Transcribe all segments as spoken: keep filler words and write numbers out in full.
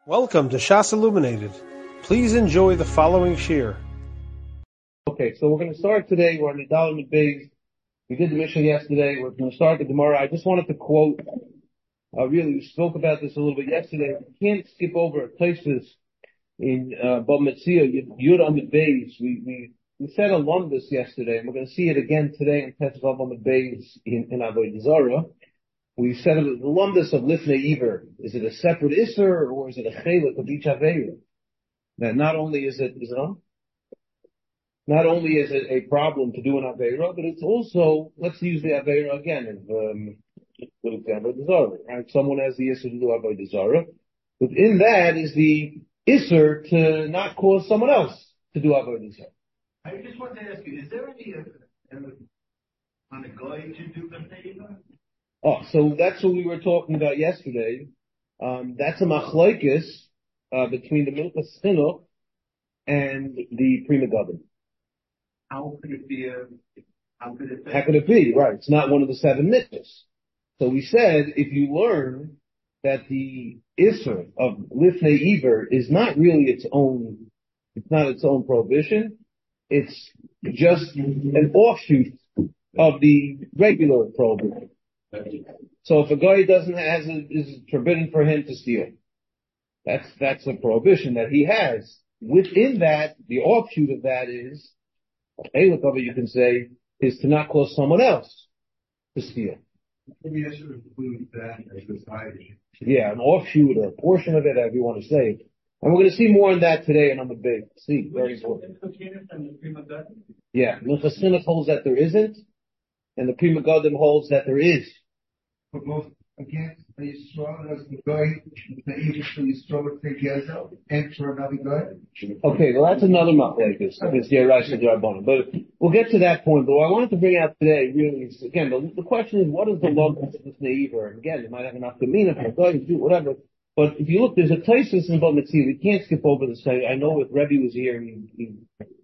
Welcome to Shas Illuminated. Please enjoy the following shir. Okay, so we're going to start today. We're on the Dalit Beis. We did the Mishnah yesterday. We're going to start the Gemara. I just wanted to quote, uh, really, we spoke about this a little bit yesterday. We can't skip over places in uh, Bava Metzia, Yud Amud Beis. We, we, we said alumnus yesterday, and we're going to see it again today in Tetzvav Amud Beis in, in Avodah Zarah. We said the alumnus of Lifnei Iver. Is it a separate Isser, or is it a Chelek of each Aveira? That not only is it, is it on? Not only is it a problem to do an Aveira, but it's also, let's use the Aveira again, as, um, for example, the Zarah, right? Someone has the Isser to do Avodah Zarah. Within that is the Isser to not cause someone else to do Avodah Zarah. I just want to ask you, is there any, uh, uh, on a guy to do the Iver? Oh, so that's what we were talking about yesterday. Um, that's a machlokes, uh, between the Minchas Chinuch and the Pri Megadim. How could it be a, how could it be? How could it be? Right. It's not one of the seven mitzvahs. So we said, if you learn that the Isser of Lifnei Iver is not really its own, it's not its own prohibition, it's just an offshoot of the regular prohibition. So if a guy doesn't has a, is forbidden for him to steal, that's that's a prohibition that he has. Within that, the offshoot of that is, Chelek of it, you can say, is to not cause someone else to steal. Maybe I should include that as the side. Yeah, an offshoot or a portion of it, however you want to say it. And we're going to see more on that today and on the big. See, very important. Yeah, Minchas Chinuch holds that there isn't, and the Pri Megadim holds that there is. But most, again, the Yisrael has the guy, the Iver for Yisrael together, and for another guy. Okay, well that's another machlokes. It's the Yerusha and the Rabbanan. But we'll get to that point. But what I wanted to bring out today really is, again, the, the question is, what is the log of this Iver? And again, it might have enough kamina for a guy to do whatever. But if you look, there's a Taisus in Bava Metzia. We can't skip over this. I, I know if Rebbe was here, he, he,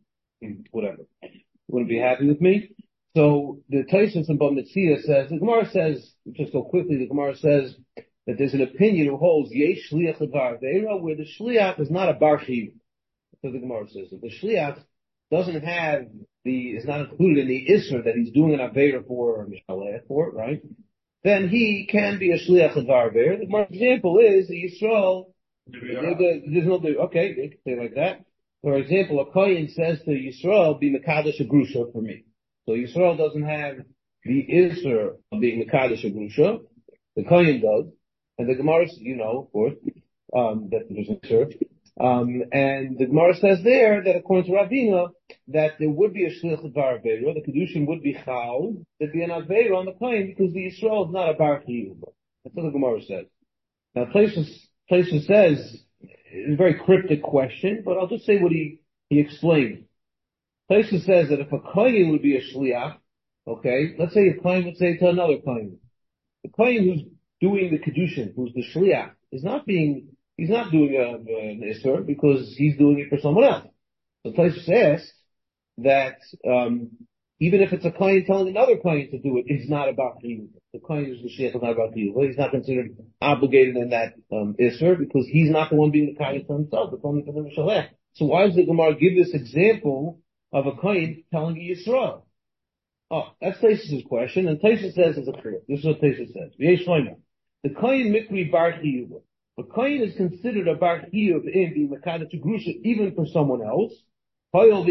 he whatever, wouldn't be happy with me. So the Taisus in Bava Metzia says, the Gemara says, just go quickly, the Gemara says that there's an opinion who holds Yesh Shliach Levar Aveira, where the Shliach is not a Bar Chiyuv. So the Gemara says that the Shliach doesn't have the, is not included in the Isser that he's doing an Aveira for, or Mishaleh for, right? Then he can be a Shliach Levar Aveira. The Gemara's example is the Yisrael, there's no, okay, they can say like that. For example, a Kohen says to Yisrael, be Mekadosh a Grusha for me. So Yisrael doesn't have the Isser of being Mekadosh a Grusha. The Kohen does. And the Gemara, you know, of course, um, that there's an Isser. Um, and the Gemara says there that according to Ravina, that there would be a Shliach Levar Aveira, the Kedushin would be Chal, there'd be an Aveira on the Kohen because the Yisrael is not a Bar Chiyuv. That's what the Gemara says. Now, Places, Places says, it's a very cryptic question, but I'll just say what he, he explained. Places says that if a Kohen would be a Shliach, okay, let's say a Kohen would say to another Kohen, the Kohen who's doing the Kedushin, who's the Shliach, is not being, he's not doing a, an Isser because he's doing it for someone else. The Places says that, um, even if it's a Kohen telling another Kohen to do it, it's not about Chiyuv. The Kohen who's the Shliach is not about Chiyuv. He's not considered obligated in that, um, Isser because he's not the one being the Kohen for himself. It's only for the Mishalech. So why does the Gemara give this example of a Kohen telling a Yisrael? Oh, that's Taisus' question, and Taisus says it's a clear. This is what Taisus says. The Kohen Mikri Bar Chiyuv. A Kohen is considered a Bar Chiyuv in the Mekadosh Grusha even for someone else. Because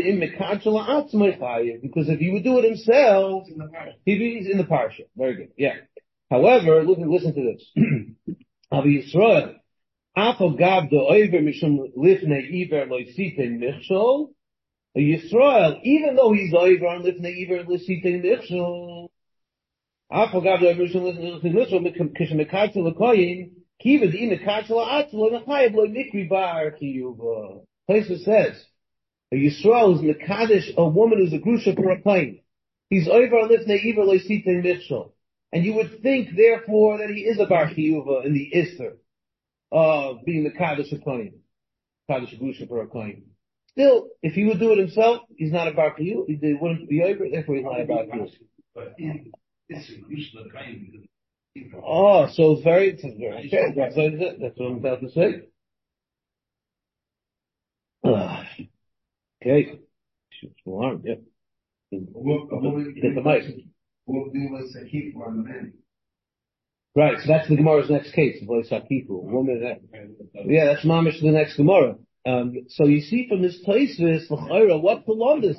if he would do it himself, he's in the parsha. Very good. Yeah. However, listen, listen to this. Of Yisrael, Afagav the Oiver Mishum Lifnei Iver Loisite Michshol. A Yisrael, even though he's over on Lifnei Iver L'Sitei Michshol, Afagav the Oiver Mishum Lifnei Michshol, Kishmekatzel L'Koyin, Kiva Di Mekatzel L'Atzel L'Chayev L'Mikri Bar Chiyuv. Places says, a Yisrael is Mekadosh, a woman who's a Grusha for a Kohen. He's over on Lifnei Iver L'Sitei Michshol. And you would think, therefore, that he is a Bar Chiyuv in the Isser of being the Kaddish a Kohen. Kaddish Grusha for a Kohen. Still, if he would do it himself, he's not a Bar Chiyuv. He wouldn't be over, therefore he's not a Bar Chiyuv. But in this Grusha the Kohen, oh, so it's very, it's very, okay, that's what, that's what I'm about to say. Okay. Alarm, yeah. Get the mic. Right, so that's the Gemara's next case. Woman, yeah, that's mamish the next Gemara. Um, so you see from this Tosfos, l'chayra, what the longest?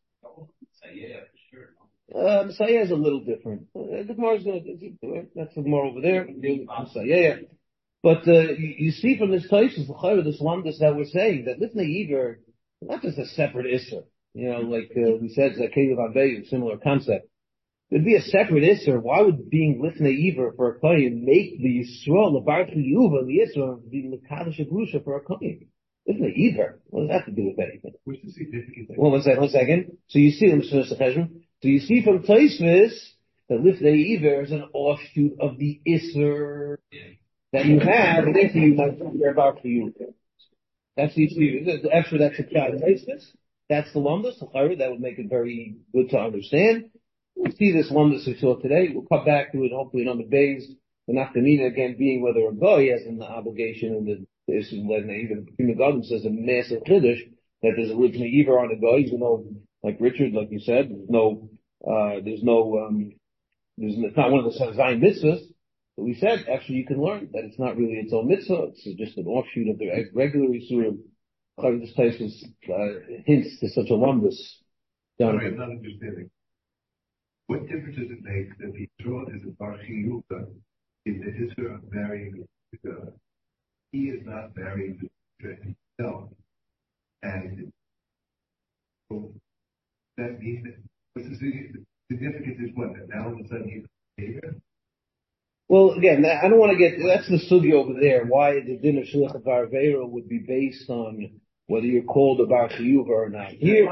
Uh, Messiah is a little different. Uh, the Gemara's going to, that's the Gemara over there. Messiah, yeah. But, uh, you, you see from this Tosfos, l'chayra, this longest that we're saying, that Lifnei Iver, not just a separate Isser. You know, like, uh, we said, Zakeyu Vaveyu, similar concept. It'd be a separate Isser. Why would being Lifnei Iver for a Kohen make the Yisrael, the Bar Chiyuva, the Isser, the L'Kadash Grusha for a Kohen? Lifnei Iver. What does that have to do with anything? What's the significance? Well, one second, one second. So you see, so you see from Tosfos that Lifnei Iver is an offshoot of the Isser that you have, and therefore you might be a Bar Chiyuva. That's the issue. After that's a Tosfos. That's the lumdus, that would make it very good to understand. We'll see this lumdus we saw today. We'll come back to it hopefully in other days. The nafkamina again being whether a goy has an obligation and the, the issue even the Garden says a massive chiddush that there's a Lifnei Iver on a goy, even though, like Richard, like you said, there's no, uh, there's no, um, there's it's not one of the Zayin mitzvahs. But we said actually you can learn that it's not really its own mitzvah. It's just an offshoot of the regular Yisurim. This place is, uh, hints to such a lumbus. Sorry, I'm not understanding. What difference does it make that the Yisrael is a Bar Chiyuva in the history of marrying the he is not marrying the himself? And so that means that what's the significance is what? That now all of a sudden he's a behavior? Well, again, I don't want to get, that's the sugya over there, why the din of Shliach Varveira would be based on whether you're called a Bar Chiyuva or not. Here,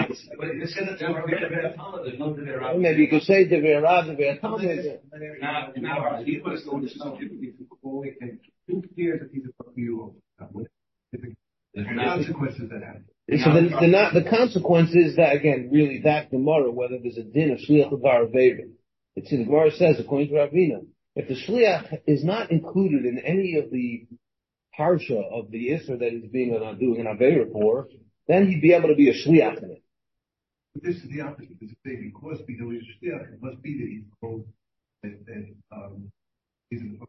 maybe you could say Devei Rav, Devei Talmud. Now, now, he was going to stop before we can, who cares if he's a Bar Chiyuva? The consequences that happen. So the, the, not, the consequence is that, again, really that Gemara, whether there's a din of Shliach Varveira. It's in the Gemara says, according to Ravina, if the Shliach is not included in any of the parsha of the Isser that he's being uh, doing an Aveira for, then he'd be able to be a Shliach in it. But this is the opposite. This is saying because he's a Shliach, it must be that he's called and, and um he's in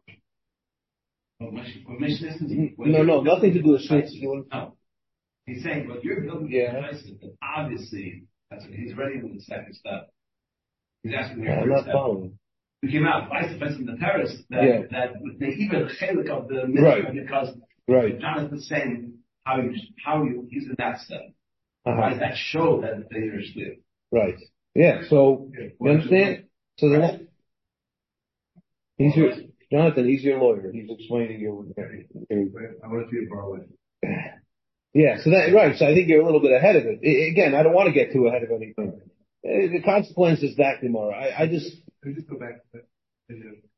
the well, No, no, nothing to do with Shliach. No. He's saying, but you're building yeah. a place that obviously that's what he's ready with the second step. He's asking yeah, the I'm not step. following. We came out vice versa in the Paris that yeah. that they even chelik of the mitzvah right. because right. Jonathan's saying how you how you he's in that step. Uh-huh. Why does that show that they are split? Right. Yeah. So yeah. you understand? So the he's your Jonathan. He's your lawyer. He's explaining your. your I want to see a bar with. Yeah. So that right. So I think you're a little bit ahead of it. I, again, I don't want to get too ahead of anything. Uh, the consequence is that tomorrow. I, I just. Let me just go back to that.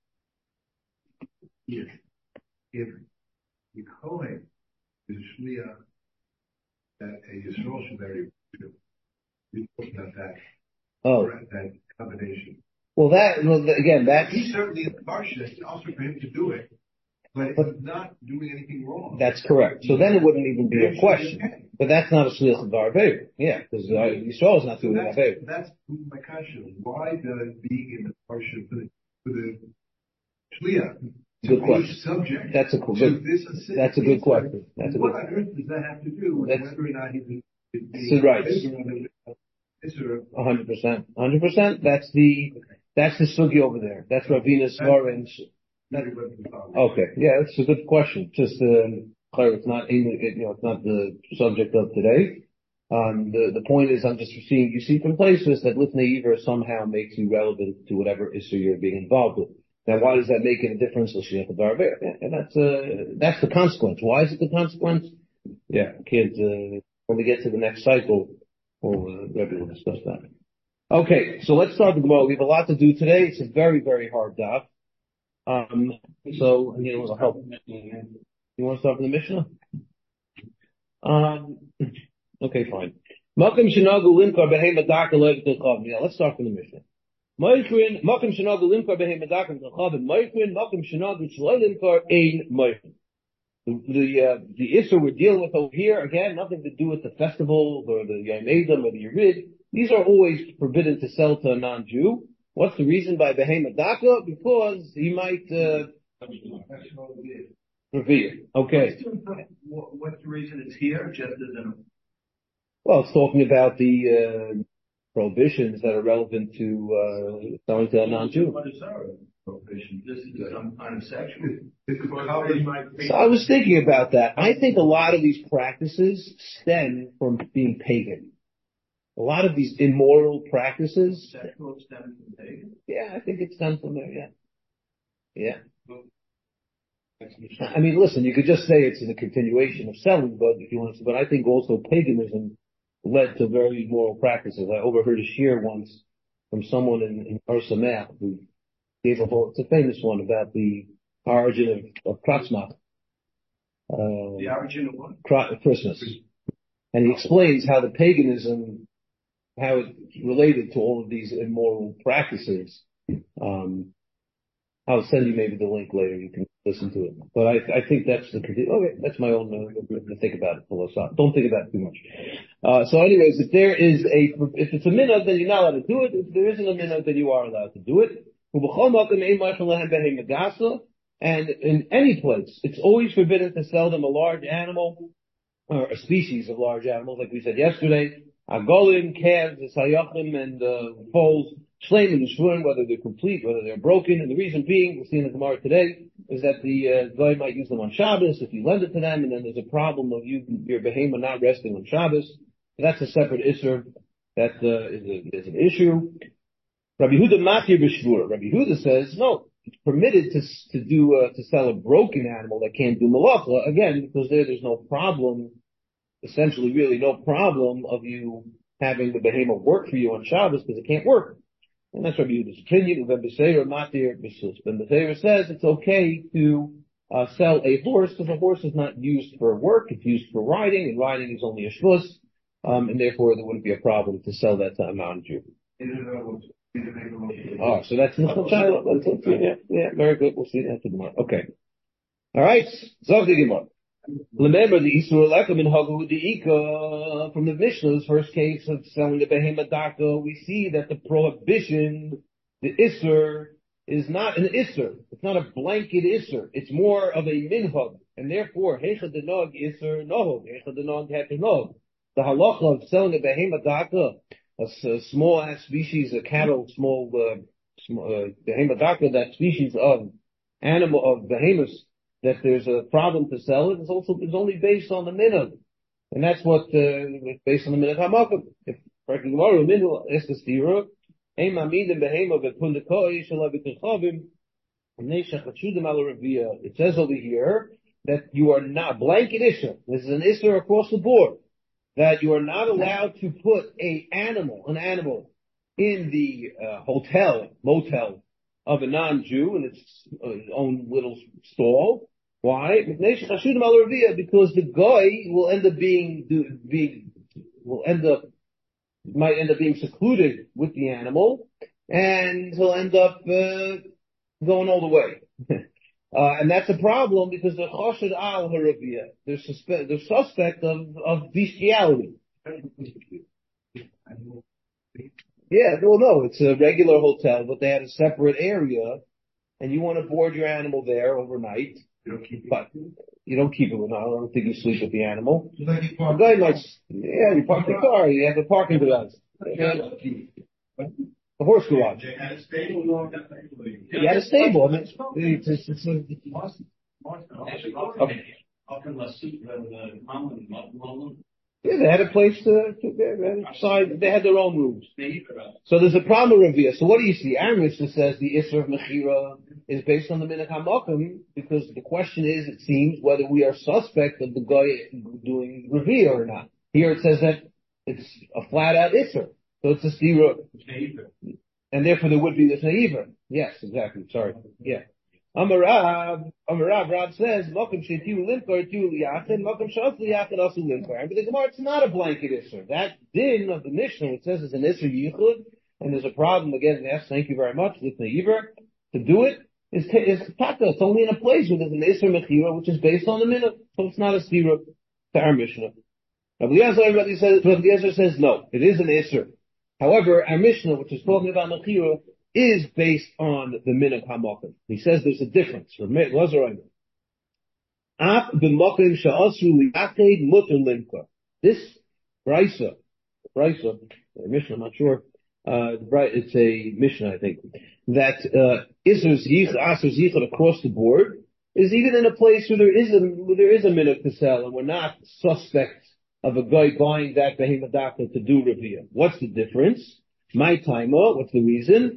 If, if the Kohen is a Shliach that a Yisrael should marry, we talked about that. Oh. That combination. Well, that, well, again, that's. He's certainly in the parsha. It's also for him to do it. But, but he's not doing anything wrong. That's correct. So then it wouldn't even be a question. But that's not a Shliach of Varveira. Yeah, because uh, Yisrael is not doing so Varveira. That's my question. Why does being in the parsha for the, for the Shliach good question. Subject that's a cool, good. This that's a good question. That's a what good on earth does that have to do with that's, whether or not he's being right? A hundred percent. A hundred percent. That's the that's the sugi over there. That's Ravina Svara and. Okay, yeah, that's a good question. Just uh, it's not you know it's not the subject of today. Um, the the point is, I'm just seeing you see from places that Lifnei Iver somehow makes you relevant to whatever issue you're being involved with. Now, why does that make a difference? And that's uh, that's the consequence. Why is it the consequence? Yeah, kids. Uh, when we get to the next cycle, we'll uh, maybe we'll discuss that. Okay, so let's start the Gemara. We have a lot to do today. It's a very very hard daf. Um, so you know, it'll help. You want to start from the Mishnah? Um, okay, fine. Makom shenagu linkar behema darka loy v'tilchav. Yeah, let's start from the Mishnah. Moichrin, makom shenagu linkar behema darka v'tilchav. Moichrin, makom shenagu shloy linkar ein moichrin. The, the, uh, the Issur we're dealing with over here, again, nothing to do with the festivals or the Yom Edom or the Yerid. These are always forbidden to sell to a non-Jew. What's the reason by Behema Daka? Because he might, uh, revere. Okay. What's the reason it's here? Just as an... Well, it's talking about the, uh, prohibitions that are relevant to, uh, selling to a non-Jew. What is our prohibition? This is some kind of sexual. So I was thinking about that. I think a lot of these practices stem from being pagan. A lot of these immoral practices. Sexual stems from pagan? Yeah, I think it stems from there, yeah. Yeah. I mean, listen, you could just say it's in a continuation of selling, but if you want to, but I think also paganism led to very immoral practices. I overheard a shir once from someone in, in Har Sameach who gave a whole, it's a famous one about the origin of, of Kratzmach. Uh, the origin of what? Christmas. And he explains how the paganism, how it related to all of these immoral practices. Um, I'll send you maybe the link later. You can listen to it. But I, I think that's the, okay, that's my own, uh, to think about it, philosophy. Don't think about it too much. Uh, so anyways, if there is a, if it's a minhag, then you're not allowed to do it. If there isn't a minhag, then you are allowed to do it. And in any place, it's always forbidden to sell them a large animal, or a species of large animals, like we said yesterday. Agolim, calves, sayachim, and, uh, foals. Shleim and Shvurim, whether they're complete, whether they're broken. And the reason being, we'll see in the Gemara today, is that the uh, guy might use them on Shabbos if you lend it to them, and then there's a problem of you, your behemoth not resting on Shabbos. So that's a separate issur. That uh, is, a, is an issue. Rabbi Yehuda Matir b'Shvur. Rabbi Yehuda says, no, it's permitted to to do uh, to sell a broken animal that can't do malacha, again, because there there's no problem, essentially really no problem of you having the behemoth work for you on Shabbos because it can't work. And that's Rabbi Yehuda's opinion. Ben Beseir Matir b'Sus. Ben Beseir says it's okay to uh, sell a horse because a horse is not used for work; it's used for riding, and riding is only a shvus, um, and therefore there wouldn't be a problem to sell that to a non-Jew. Oh, so that's not yeah, yeah, very good. We'll see that tomorrow. Okay, all right. Zog the Gemara. Remember the Isur Lechem in Hagu Deika from the Mishnah's first case of selling the Behemoth Daka. We see that the prohibition, the Isur, is not an Isur. It's not a blanket Isur. It's more of a minhag, and therefore Heicha Denog Isur Nohog, Heicha Denog Hetenog. The halacha of selling a Behemoth Daka, a, a small ass species of cattle, small, uh, small uh, Behemoth Daka, that species of animal of behemoths, that there's a problem to sell it, is also is only based on the minhag, and that's what uh, based on the minhag hamakom. If tomorrow minhag is the stira, ein mamidim behema v'pundakoi shalav v'techavim neishach v'tshudim al ravia. It says over here that you are not blanket issur. This is an issur across the board that you are not allowed to put a animal, an animal, in the uh, hotel, motel of a non-Jew in its uh, own little stall. Why? Because the guy will end up being, being, will end up, might end up being secluded with the animal, and he'll end up uh, going all the way. uh, and that's a problem because the choshed al haravia, they're suspect, they're suspect of, of bestiality. Yeah, well, no, it's a regular hotel, but they had a separate area, and you want to board your animal there overnight. You don't keep But you don't keep it with, I don't think you sleep with the animal. Just like you The park. guy might, yeah, you park the car, you have the parking garage. Yeah, the horse garage. They had a stable. You had a stable, I mean, it's, it's, it's, it's Okay. Up in La Suite, the mountain, mountain, yeah, they had a place to, to they had side, they had their own rooms. So there's a problem with Ravia. So what do you see? Amrishta says the Isser of Mechira is based on the Minhag HaMakom, because the question is, it seems, whether we are suspect of the guy doing Ravia or not. Here it says that it's a flat out Isser. So it's a Stira. And therefore there would be this Neiver. Yes, exactly. Sorry. Yeah. Amarav, Amarav, Rav says, Mokum shetiu limkar tu liyachin, Mokum shas liyachin asu limkar. But the Gemara, it's not a blanket issur. That din of the Mishnah, it says it's an issur yichud, and there's a problem again. Yes, thank you very much with the Neiver to do it. is, is taka. It's only in a place where there's an Isser Mechira, which is based on the minhag. So it's not a stira to our Mishnah. Rabbi Eliezer, everybody says, Rabbi Eliezer says no, it is an Isser. However, our Mishnah, which is talking about Mechira, is based on the minhag hamakom. He says there's a difference. This brisa, brisa, Mishnah, I'm not sure. Uh, it's a Mishnah, I think, that uh, Isser Yichud, Asher Yichud across the board is even in a place where there is a where there is a minhag to sell, and we're not suspect of a guy buying that behemoth to do revia. What's the difference? My timer, what's the reason?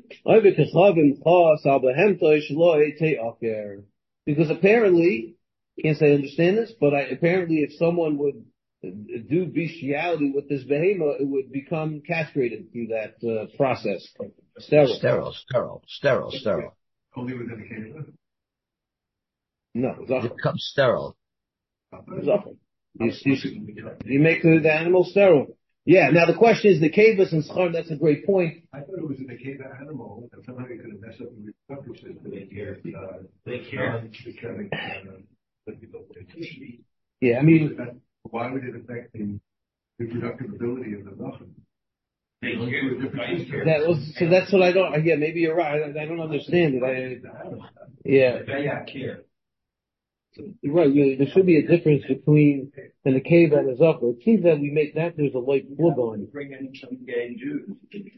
Because apparently, can't say I understand this, but I, apparently if someone would do bestiality with this behemoth, it would become castrated through that uh, process. Sterile. Sterile, sterile, sterile, sterile. Only within the cave. No, it becomes sterile. You, you, you make the, the animal sterile. Yeah, now the question is the kavus and schar, that's a great point. I thought it was in the cave animal, and somehow you could have messed up the reproductive system. They care. Uh, they care. Yeah, I mean, why would it affect the reproductive ability of the muffin? They care. That was, so that's what I don't, yeah, maybe you're right. I, I don't understand it. I, yeah. They care. Right, really, there should be a difference between and the cave and the upper. It seems that we make that there's a light plug on. Bring in some gay Jews.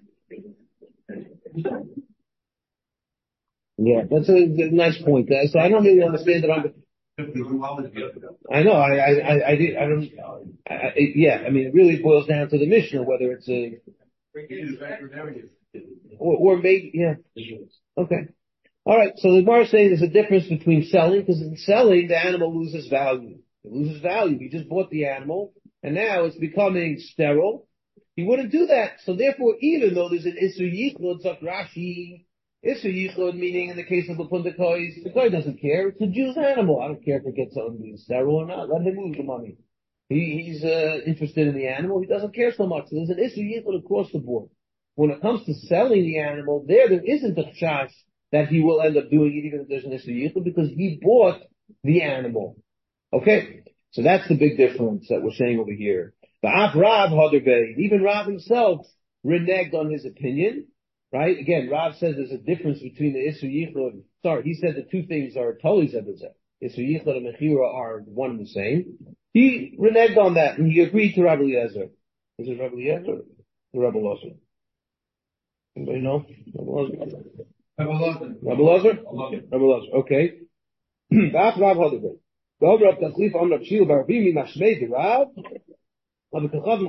Yeah, that's a, a nice point. Uh, so I don't really understand that. I'm, I know. I I I, I did. I don't. I, I, yeah, I mean, it really boils down to the Mishnah whether it's a or, or maybe yeah. Okay. All right, so the Gemara is saying there's a difference between selling, because in selling, the animal loses value. It loses value. He just bought the animal, and now it's becoming sterile. He wouldn't do that. So therefore, even though there's an Isser Yichud, Zok Rashi, Isser Yichud, meaning in the case of the Pundakois, the guy doesn't care. It's a Jew's animal. I don't care if it gets something being sterile or not. Let him lose the money. He, he's uh, interested in the animal. He doesn't care so much. So there's an Isser Yichud across the board. When it comes to selling the animal, there, there isn't a chash that he will end up doing it even if there's an Isser Yichud, because he bought the animal. Okay? So that's the big difference that we're saying over here. The Af Rav Haderbei, even Rav himself reneged on his opinion, right? Again, Rav says there's a difference between the Isser Yichud. Sorry, he said the two things are totally zebazeh. Isser Yichud and Mechira are one and the same. He reneged on that and he agreed to Rabbi Eliezer. Is it Rabbi Eliezer or Rabbi Eliezer? Anybody know? Rabbi Eliezer? Rabbi Eliezer? Rabbi Eliezer, okay. Rav Rav Haderbei. Go Rav Tachlif on Rav Shil Barbimi Mashmei the Rav. He,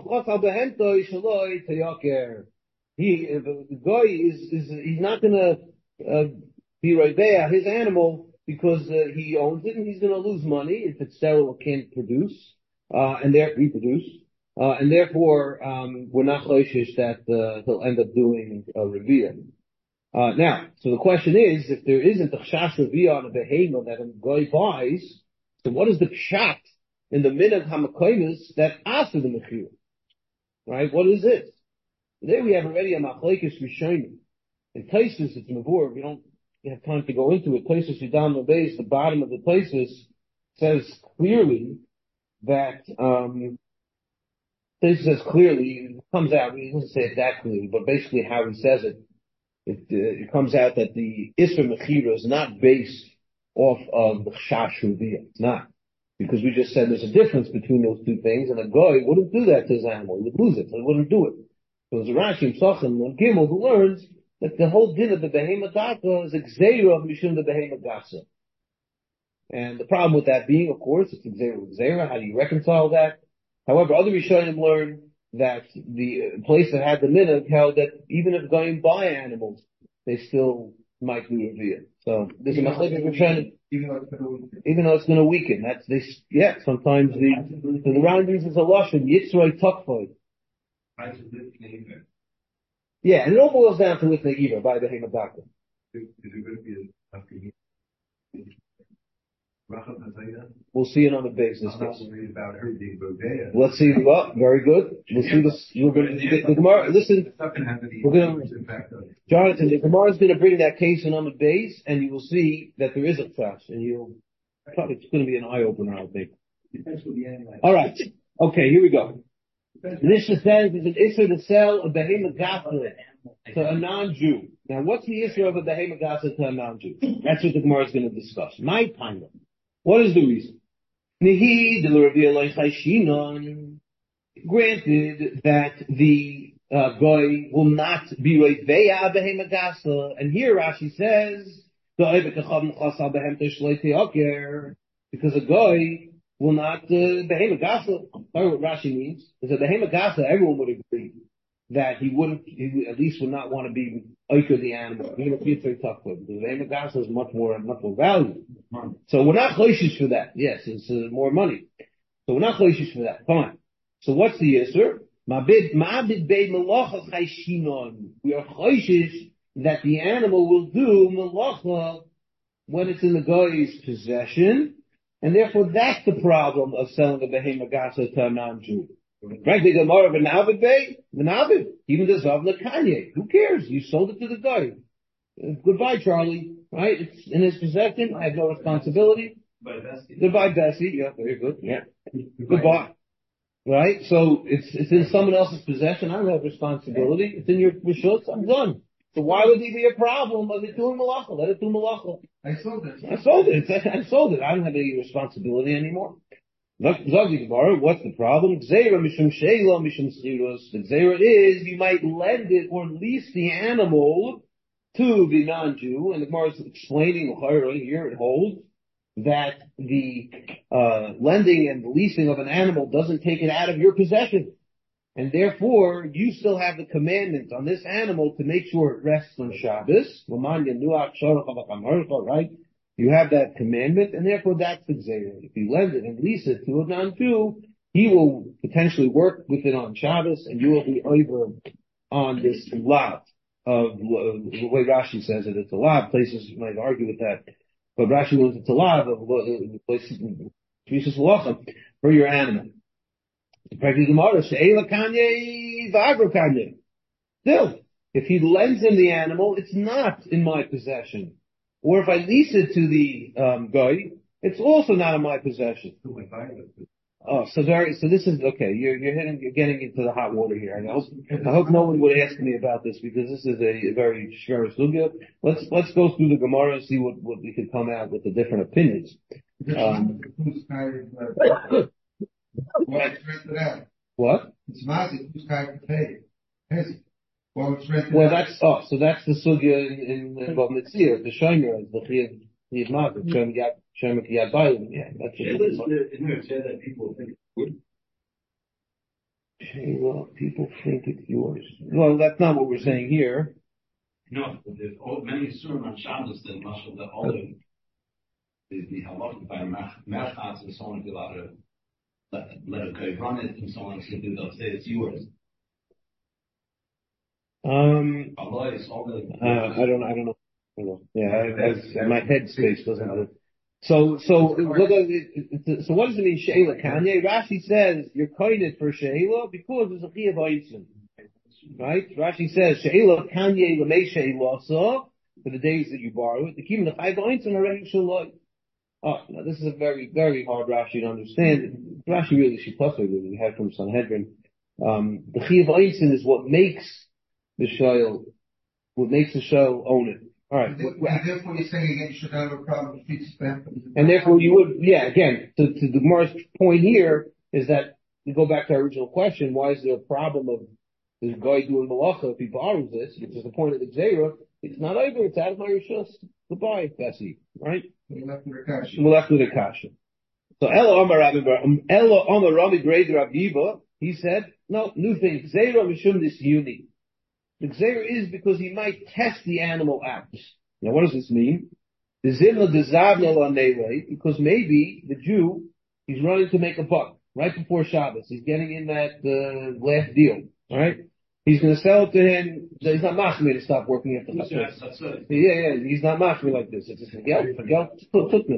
the guy is, is, he's not gonna, uh, be right there, his animal, because, uh, he owns it and he's gonna lose money if it's sterile or can't produce, uh, and there, reproduce, uh, and therefore, um, we're not choishish that, uh, he'll end up doing a revia. Uh, now, so the question is, if there isn't a chash revia on a behemoth that a guy buys, so what is the pshat in the minhag hamakoimus that after the mechir, right? What is it? There we have already a machlekes rishonim. In Taisus, it's mavur. We don't have time to go into it. Taisus Yidam Mabez, the bottom of the Taisus, says clearly that um Taisus says clearly, it comes out. He doesn't say it that clearly, but basically how he says it, it, uh, it comes out that the Isra Mechira is not based off of the Chash Ruviyah. It's not. Because we just said there's a difference between those two things, and a guy wouldn't do that to his animal. He would lose it, so he wouldn't do it. So there's a Rashi, Sachem, and Gimel, who learns that the whole din of the Behemoth Daka is Xera of Mishum the Behemoth Gasa. And the problem with that being, of course, it's Xera with Xera. How do you reconcile that? However, other Rishonim learn that the place that had the minhag held that even if going buy animals, they still might be revered. So there's a machlekes Rishonim. Even though it's going to weaken, that's this. Yeah, sometimes the so the round uses a lashon yitzroi tukfoid. Yeah, and it all boils down to lifnei iver by the Behemoth Daka. Is it going to be a Rachel Hazayah. We'll see it on the basis. I'm not worried about her being Bodea. Let's see. Well, very good. We'll see this. We're going to, the, the Gemara, listen. It's not going to have any We're gonna- impact on it. Jonathan, the Gemara is going to bring that case in on the base, and you will see that there is a clash, and you'll probably, it's going to be an eye opener, I think. Depends what the animal. All right. Okay, here we go. Mishnah says it's an issue to sell a behemoth gasa to a non-Jew. Now, what's the issue of a behemoth gasa to a non-Jew? That's what the Gemara is going to discuss. My time. What is the reason? Granted that the uh, guy will not be reveya behemoth gasa, and here Rashi says because a guy will not, uh, behemoth gasa, what Rashi means, is that behemoth gasa, everyone would agree that he wouldn't, he at least would not want to be oiker the animal, even if it's very tough with him, because behemoth gasa is much more, much more value. So we're not choishes for that. Yes, it's uh, more money. So we're not choishes for that. Fine. So what's the answer? We are choishes that the animal will do malacha when it's in the guy's possession, and therefore that's the problem of selling a behemoth gasa to a non-Jew. Right? The Gemara of an Avid Bay, an Avid, even the Zav Kanye. Who cares? You sold it to the guy. Uh, goodbye, Charlie. Right? It's in his possession. I have no responsibility. Goodbye, Bessie. Goodbye, Bessie. Yeah, very good. Yeah. Goodbye. Right? So it's it's in someone else's possession. I don't have responsibility. It's in your rishus. I'm done. So why would it be a problem of it doing malacha? Let it do malacha. I sold it. I sold it. I sold it. I don't have any responsibility anymore. What's the problem? Gzeira mishum sheila mishum schirus. The gzeira is you might lend it or lease the animal to the non-Jew, and the Gemara is explaining here it holds that the uh, lending and leasing of an animal doesn't take it out of your possession. And therefore, you still have the commandment on this animal to make sure it rests on Shabbos. Right? You have that commandment, and therefore that's the Gzeira. If you lend it and lease it to a non-Jew, he will potentially work with it on Shabbos, and you will be over on this lot of, uh, the way Rashi says it, it's a lot. Places might argue with that. But Rashi wants it's a lot of uh, places, for your animal. Still, if he lends him the animal, it's not in my possession. Or if I lease it to the um, guy, it's also not in my possession. Oh, so there, so this is okay. You're you're hitting, you're getting into the hot water here. I hope I hope no one would ask me about this because this is a, a very shver sugya. Let's let's go through the Gemara and see what what we can come out with the different opinions. Um, what? It's mazik. Who's guy to pay? Well, it's rented Well, out. that's oh, so that's the sugya in in well, Mitzir, the shomer, the chiyav chiyav mazik, shomer yad shomer yad bayim. Yeah, that's Yeah, it. there's the- in here, say that people think it's good. Well, people think it's yours. Well, that's not what we're saying here. No, but there's all, many surah on Shabbos that much of the older, the, the halakha by merchatz and so on, if allowed to let, let a guy run it and so on, so they'll say it's yours. Um, Allah is all the, uh, I don't, I don't know. I don't know. Yeah, I, I, my head space doesn't have it. So, so, look at it, so what does it mean, Sheila Kanye? Rashi says, you're coined for Sheila because there's a Chiyav Ha'ism. Right? Rashi says, Sheila Kanye Lamei Sheila, so, for the days that you borrow it, the Kim the Chiyav Ha'ism already Shaloi. Oh, now this is a very, very hard Rashi to understand. Rashi really, she plus we had from Sanhedrin. Um, the Chiyav Ha'ism is what makes the Sheil, what makes the Sheil own it. All right. And therefore, you're saying again, you should have a problem with street spam. And therefore you would, yeah, again, to, to the Gemara's point here is that, you go back to our original question, why is there a problem of this guy doing malacha if he borrows this, which is the point of the Gzeira? It's not over, it's out of my rishus. Goodbye, Bessie. Right? We're left with a cash. We're left with a kasha. So, Elo Amar Rabbi Elo Amar Rami Grade Rabiva, he said, no, new thing, Gzeira Mishum this uni. The Gzeira is because he might test the animal out. Now what does this mean? The Zimla Dezavna Lanele, because maybe the Jew, he's running to make a buck right before Shabbos. He's getting in that uh, last deal, alright? He's going to sell it to him. He's not machmir to stop working after Shabbos. Yeah, yeah, he's not machmir like this. It's just a gel, a gel, tukman.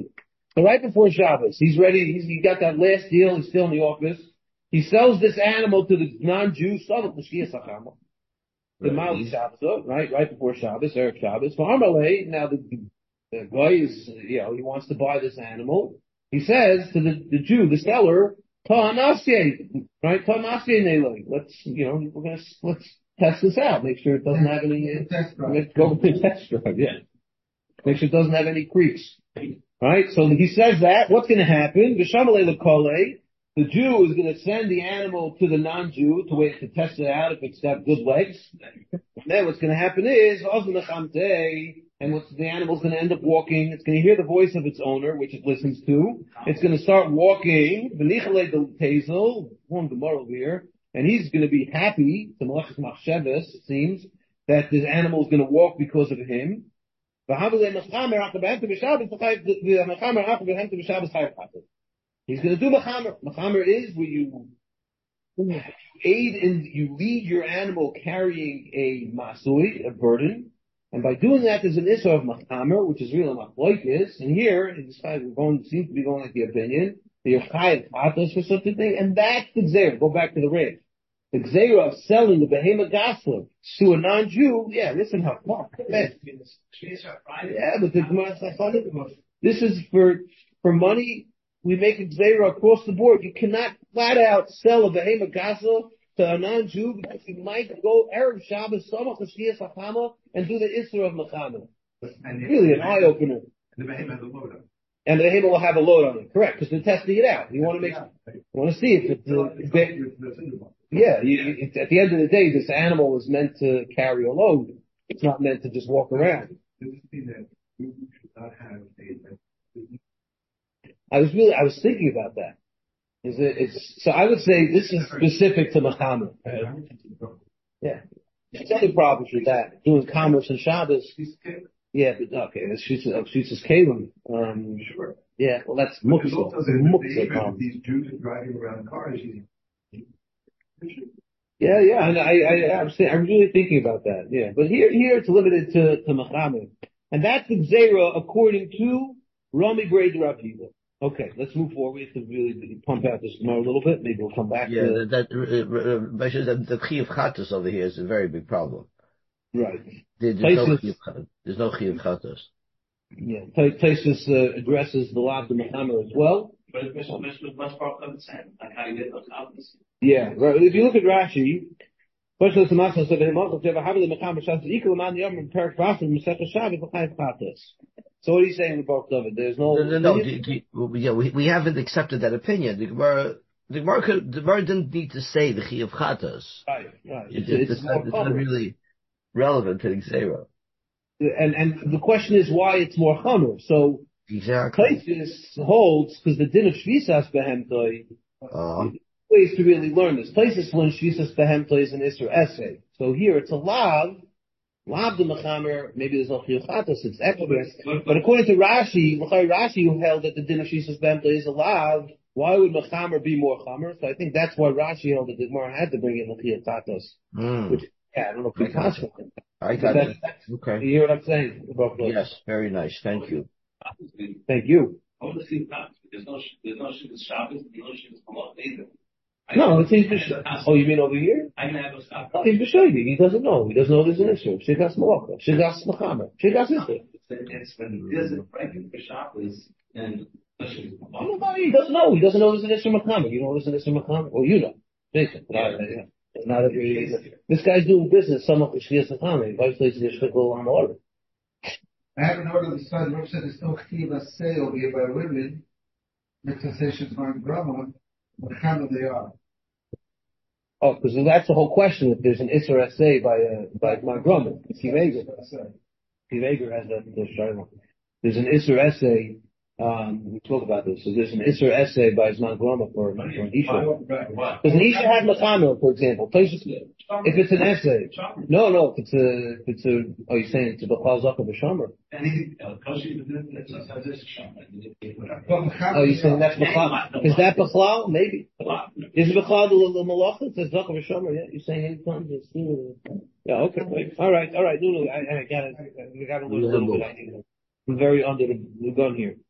So right before Shabbos, he's ready, he's, he got that last deal, he's still in the office. He sells this animal to the non-Jew, the Mount Shabbos, right, right before Shabbos, Erev Shabbos. For Amalei, now the, the guy is, you know, he wants to buy this animal. He says to the, the Jew, the seller, Ta'anasye, right, Ta'anasye Nelei. Let's, you know, we're gonna, let's test this out, make sure it doesn't have any, uh, Test drive. let's go with the test drive, yeah. Make sure it doesn't have any creaks. Right? So he says that. What's going to happen? V'shamalei l'kolei. The Jew is going to send the animal to the non-Jew to wait to test it out if it's got good legs. And then what's going to happen is, and what's the animal's going to end up walking. It's going to hear the voice of its owner, which it listens to. It's going to start walking. V'nichalei d'tezel. One Gemara over here. And he's going to be happy, the Malachas Machshavas, it seems, that this animal is going to walk because of him. He's going to do mechamer. Mechamer is where you aid in, you lead your animal carrying a masui, a burden, and by doing that there's an issue of mechamer, which is real machlokes. And here, in we're going, seems to be going like the opinion, that you're chayav chatos for such a thing, and that's the gzeira. Go back to the rage. The gzeira of selling the behemoth gaslam to a non-Jew, yeah, listen how far. Yeah, but the, this is for, for money, we make a gzeira across the board. You cannot flat out sell a behemoth gaslam to a non-Jew because he might go Erev Shabbos, Samach L'Shkias HaChama, and do the Isra of Mechamer. Really an eye-opener. And the behemoth has a load on it. And the behemoth will have a load on it. Correct, because they're testing it out. You want to make, you want to see if it's, uh, yeah, you, it, at the end of the day, this animal is meant to carry a load. It's not meant to just walk around. I was really, I was thinking about that. Is it, it's, so I would say this is specific to Mechamer. Yeah. There's other problems with that. Doing commerce and Shabbos. Yeah, but okay, that's Shusas Kalim. Um, sure. Yeah, well that's Muktzah. Muktzah. These Jews are driving around cars. Yeah, yeah, and I, I, I'm saying, I'm really thinking about that. Yeah, but here, here it's limited to, to Mechamer. And that's the Gzeira according to Rami Grade Rav Yiva. Okay, let's move forward. We have to really pump out this tomorrow a little bit. Maybe we'll come back yeah, to that. that uh, the Chiyuv Chatos over here is a very big problem. Right. There, there's, no chiyuv, there's no Chiyuv Chatos. Yeah, Taisus uh, addresses the Lav de Mechamer as well. But it's much more of the same. Like how you get those copies. Yeah, right. If you look at Rashi, so what are you saying about David? There's no. No, no, no. Do, do, well, yeah, we, we haven't accepted that opinion. The Gemara, the Gemara, could, the Gemara didn't need to say the Chiyuv Chatos. Right, right. It, it's, it's, it's, not, it's not really relevant to the Gzeira. And and the question is why it's more chamer. So exactly. Taisus holds because the din of shvisas behemtoi. Uh, ways to really learn this. Taisus learns shvisas behemtoi is an isser essay. So here it's a lav. Lav the mechamer, maybe there's no chiyuv chatos, it's extra. But according to Rashi, Rashi who held that the din of shvisas behemtoi is a lav, why would mechamer be more chamer? So I think that's why Rashi held that the Gemara had to bring in the chiyuv chatos. mm. Which, yeah, I don't know if it's possible. I got that, it. Okay. You hear what I'm saying? Yes, very nice. Thank you. Thank you. There's no, there's no Shivas Shabbos, there's no Shivas Malach either. No, it's in Oh, you mean over here? I never stopped. Oh, in B'Shoydi. He doesn't know. He doesn't know there's an issue. Shigas Malach. Shigas Mechamer. Shigas Issue. It's when there's a breaking for Shabbos and he doesn't know. He doesn't know there's an issue Mechamer. You know there's an issue Mechamer? Well, you know. Jason. Yeah. Yeah. Not every, this guy's doing business, some of the Shvias Mechamer. He violates the Shvikul on order. I haven't heard of the study. Rob said there's no Chiyuv say over here by women. Mixations on Grandma. What kind of they are? Oh, because that's the whole question. If there's an Isser Essay by uh, by Montgomery, Kiveger. Kiveger has that. There's an Isser Essay. Um, we talk about this. So there's an Isser Essay by Zman Groma for, for an Isha. Does an Isha have Mechamer, for example? If it's an essay. No, no, if it's a, if it's a, oh, you're saying it's a Bechal Zaka B'Shomer. Oh, you're saying that's Bechal. Is that Bechal? Maybe. Is it Bechal the Malach? It says Zaka B'Shomer, yeah? You're saying anytime it's, yeah, okay. All right, all right. No, no, I, I got it. I got a little, little bit. I think I'm very under the gun here.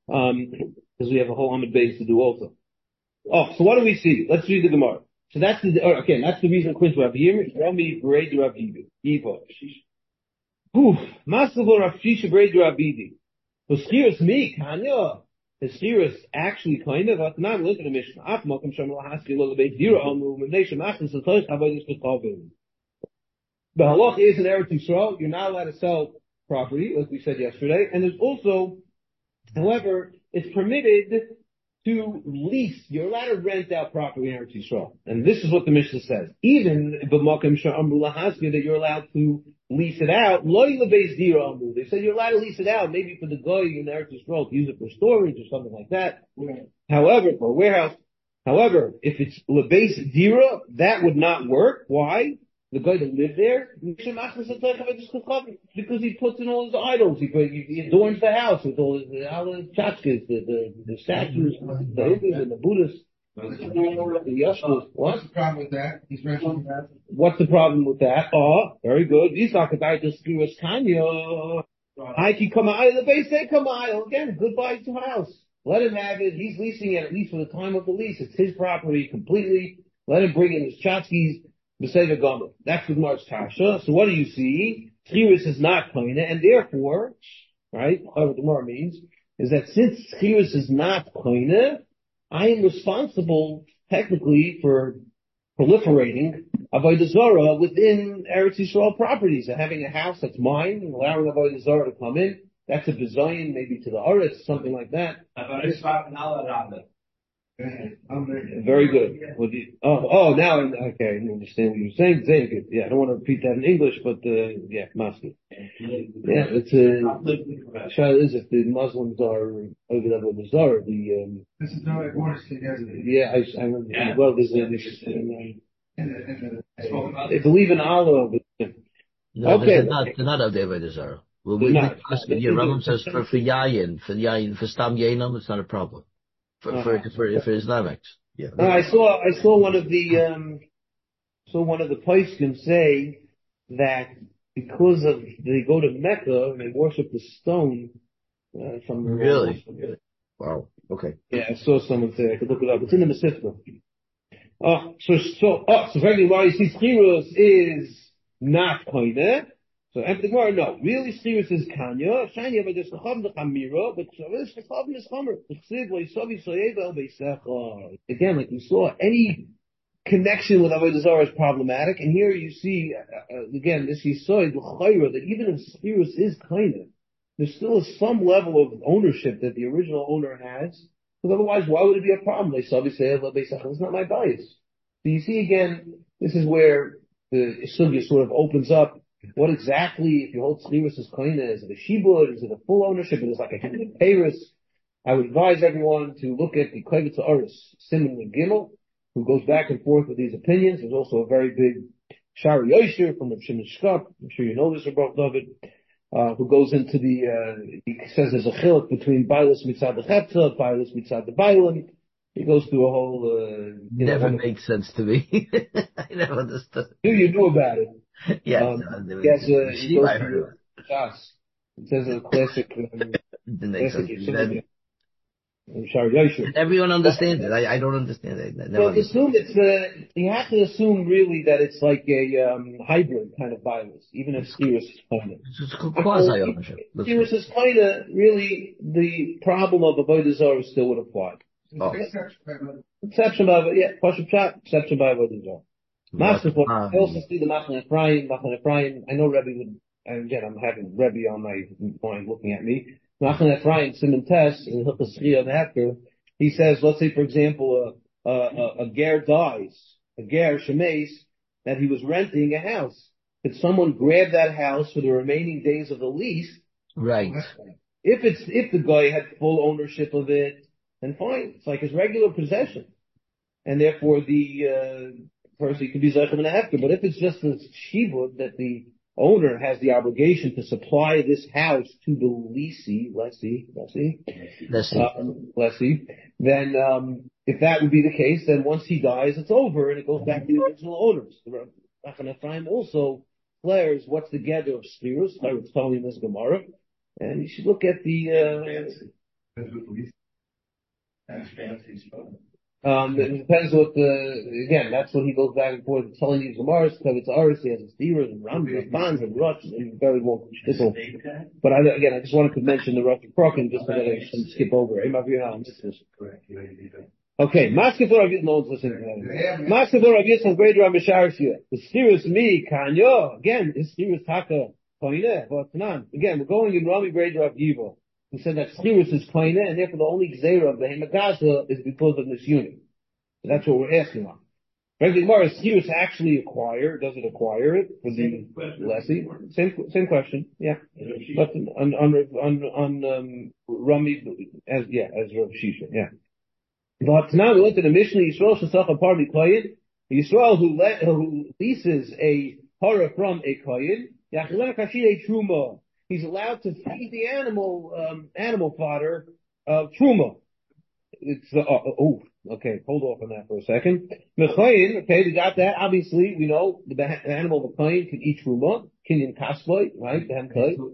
Um, because we have a whole Amud base to do also. Oh, so what do we see? Let's read the Gemara. So that's the, oh, again, that's the reason Quincy Rav Yirmi, Rami, Berei, Rav Yiva. Oof, Masavur Rav Shisha, Berei, Rav Yidi. So Schiras me, Kanya. The Schiras actually kind of, now I'm looking at the Mishnah. Af Malkum Shem Lahaski, Lola Beit, Dira Amu, Menei Shemachis, and Tosh, Havayis, Kachavim. The halach is in Eretz Yisrael, you're not allowed to sell property, like we said yesterday, and there's also, however, it's permitted to lease. You're allowed to rent out property in Eretz Yisrael. And this is what the Mishnah says. Even b'makom she'amru lahaskia, that you're allowed to lease it out, lo lebeis dira amru. They said you're allowed to lease it out, maybe for the guy in Eretz Yisrael to use it for storage or something like that. Right. However, for a warehouse, however, if it's lebeis dira, that would not work. Why? The guy that lived there, because he puts in all his idols, he, he adorns the house with all his, all the tchotchkes, the, the, the statues, the Hindus and the Buddhists. The Yashas. What's the problem with that? He's mentioning that. What's the problem with that? Oh, very good. These are about the Skiras Kanya. I can come out of the base, they come out. Again, goodbye to house. Let him have it. He's leasing it at least for the time of the lease. It's his property completely. Let him bring in his tchotchkes. B'seiva Gomer. That's the Gemara's Kasha. So what do you see? Schiras is not Koine, and therefore, right, what the Gemara means, is that since Schiras is not Koine, I am responsible, technically, for proliferating Avodah Zarah within Eretz Yisrael properties. And having a house that's mine, and allowing Avodah Zarah to come in, that's a bizayin, maybe to the Aretz, something like that. Very good. Well, you, oh, oh, now, okay, I understand what you're saying. Very good. Yeah, I don't want to repeat that in English, but, uh, yeah, Master. Yeah, it's, uh, Shah is if the Muslims are over there with the Zara, the, um, this is how I want to say that. Yeah, I, I remember, yeah. Well, there's a, uh, they believe in Allah, but, no, okay. They're not, they're not out there by the Zara. Well, we, not, we, yeah, Rambam says for, for Yayin, for Yayin, for Stam Yainam, it's not a problem. For, uh, for, for, for Islamics. Yeah. Uh, I saw, I saw one of the, um, saw one of the Poskim say that because of, they go to Mecca and they worship the stone, uh, from the Really? Really? Wow. Okay. Yeah, I saw someone say, I could look it up. It's in the Mesivta. Oh, so, so, oh, so very why you see Schiros is not Koine. So after the Gemara, no. Really, Schiras is Kanya. Shiny, but there's Chacham the Chamira, but this Chacham is Chamer. Again, like we saw, any connection with Avodah Zarah is problematic. And here you see, uh, again, this Yisoid, that even if Schiras is Kanya, there still is some level of ownership that the original owner has. Because otherwise, why would it be a problem? It's not my bias. So you see again, this is where the Sugya sort of opens up. What exactly, if you hold Schiras as Koine, is it a Shibud, is it a full ownership, is it like a Hidden Paris? I would advise everyone to look at the Kovetz Oris, Simon Gimel, who goes back and forth with these opinions. There's also a very big Shari Yosher from the Shimon Shkop, I'm sure you know this about David, uh, who goes into the, uh, he says there's a chiluk between Bailis Mitzad the Chetza, Bailis Mitzad the Bailim. He goes through a whole, uh, never makes sense to me. I never understood. Who you knew about it? Yes, um, no, yes, uh, he goes I heard it. It says a classic, um, classic and everyone understands it. I, I don't understand it. I never well, assume it's, uh, you have to assume really that it's like a, um, hybrid kind of violence, even if Schiras is kind of. It's quasi-ownership. Schiras is kind of, really, the problem of Avodah Zarah still would apply. Oh. Exception by, yeah, Pashup Shot, exception by Avodah Zarah. Master, I also see the Machlin Ephraim, Machlin Ephraim. I know Rebbe would, and again, I'm having Rebbe on my mind looking at me. Machlin Ephraim, Simon Tess, in Hilchos Chiyah and Hefker, he says, let's say, for example, a, a, a ger dies, a ger shemeis, that he was renting a house. Could someone grab that house for the remaining days of the lease? Right. If it's, if the guy had full ownership of it, then fine. It's like his regular possession. And therefore the, uh, person could be Zeichem and a Hefker. But if it's just a shibud that the owner has the obligation to supply this house to the leasee, lessee, lessee, lessee, um, lessee, then, um, if that would be the case, then once he dies, it's over and it goes back to the original owners. The Machlin Ephraim also declares what's the gather of Schiras. I was telling you this Gemara. And you should look at the, uh, Depends what the lease. That's fancy stuff. Um, it depends what the, again, that's what he goes back and forth telling these Gemara's, because it's ours, he has his steers and rams and bonds and ruts and very long shtickle. But I, again, I just wanted to mention the Rav Kroken just so that I shouldn't skip over it. Correct. You know, you need that. Okay, Maskevor Rav Yitzchak, no one's listening to that. Maskevor Rav Yitzchak, great Rav Misharshia. The steers me, Kanyo, again, his steers Taka, Koine, but none. Again, we're going in Rami Grade Rav Yiva, who said that steers is Koine, and therefore the only Gzeira of the Hemagaza is because of this unit. So that's what we're asking on. Frankly, Gemara, steers actually acquire, does it acquire it for the lessee? Same, same question, yeah. But on, on, on, on, um, Rami, as, yeah, as Rav Shisha, yeah. But now we went to the Mishnah, Yisrael Shesach Apar Koyin, Yisrael who let, who leases a hara from a Koyin, Yachilena Kashire Truma. He's allowed to feed the animal, um, animal fodder of Truma. It's, uh, oh, okay, hold off on that for a second. Mechayin, okay, we got that. Obviously, we know the animal of a Koyin can eat Truma, Kinyan Kasboy, right? And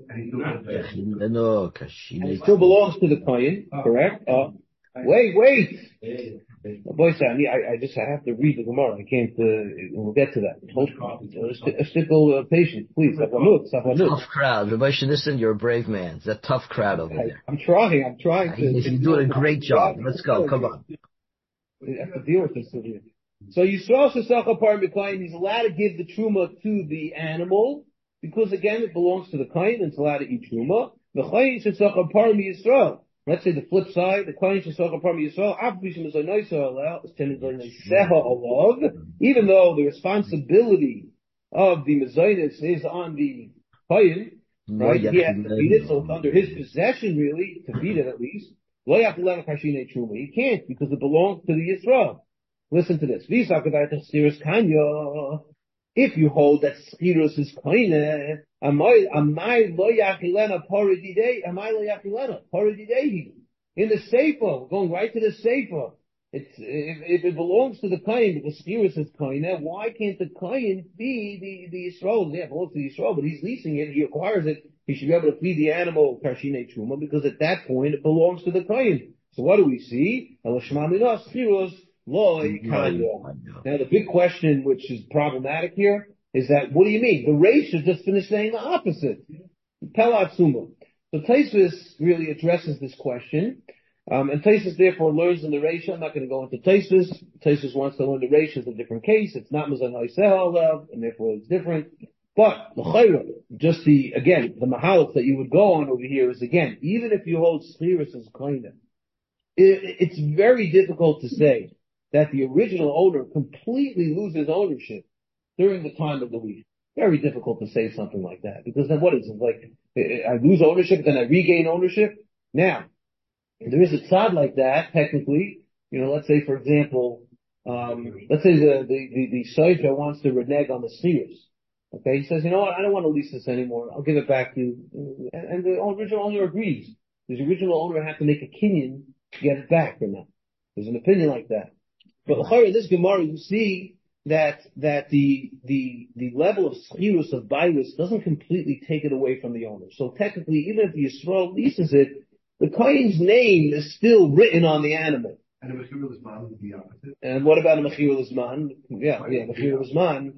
it still belongs to the Koyin, correct? Uh, Wait, wait. Boy, son, I, I just I have to read the Gemara. I can't. Uh, we'll get to that. Hold, uh, stickle uh, patience, please. Tough crowd. Rabbi Shidison, you're a brave man. It's a tough crowd over there. I, I'm trying. I'm trying to. You're doing a great job. Let's go. Come on. We have to deal with this here. So Yisrael Shesach Apar Mikoyin, he's allowed to give the truma to the animal because again it belongs to the kohen and it's allowed to eat truma. The kohen Shesach Apar Yisrael. Let's say the flip side, the Kohen Shesach Apar Yisrael, even though the responsibility of the Mezainis is on the Kohen, right? He has to feed it, so it's under his possession really, to feed it at least. He can't, because it belongs to the Yisrael. Listen to this. If you hold that Schirus is Koine, Amai Amai lo yachilena paradidei, Amai lo yachilena paradidei. In the Sefer, we're going right to the Sefer. It's if, if it belongs to the Kohen, because Schirus is Koine, why can't the Kohen be the the Yisrael? Yeah, it belongs to the Yisrael, but he's leasing it. He acquires it. He should be able to feed the animal Karshine Truma because at that point it belongs to the Kohen. So what do we see? Schirus. Now the big question, which is problematic here, is that what do you mean? The Reisha just finished saying the opposite. Pelatsuma. So Taisus really addresses this question, um, and Taisus therefore learns in the Reisha. I'm not going to go into Taisus. Taisus wants to learn the Reisha is a different case. It's not Mazan Haisel, and therefore it's different. But the just the again the Mahalach that you would go on over here is again, even if you hold Schirus as Koine, it, it's very difficult to say that the original owner completely loses ownership during the time of the lease. Very difficult to say something like that, because then what is it? Like, I lose ownership, then I regain ownership? Now, if there is a tzad like that, technically, you know, let's say, for example, um, let's say the, the, the, the Soifa wants to renege on the Sears. Okay, he says, you know what, I don't want to lease this anymore, I'll give it back to you. And, and the original owner agrees. Does the original owner have to make a kinyan to get it back or not? There's an opinion like that. But in this Gemara, you see that that the the the level of schirus of bailus doesn't completely take it away from the owner. So technically, even if the Yisrael leases it, the kohen's name is still written on the animal. And a mechira l'zman is the opposite. And what about a mechira l'zman? Yeah, yeah, mechira l'zman.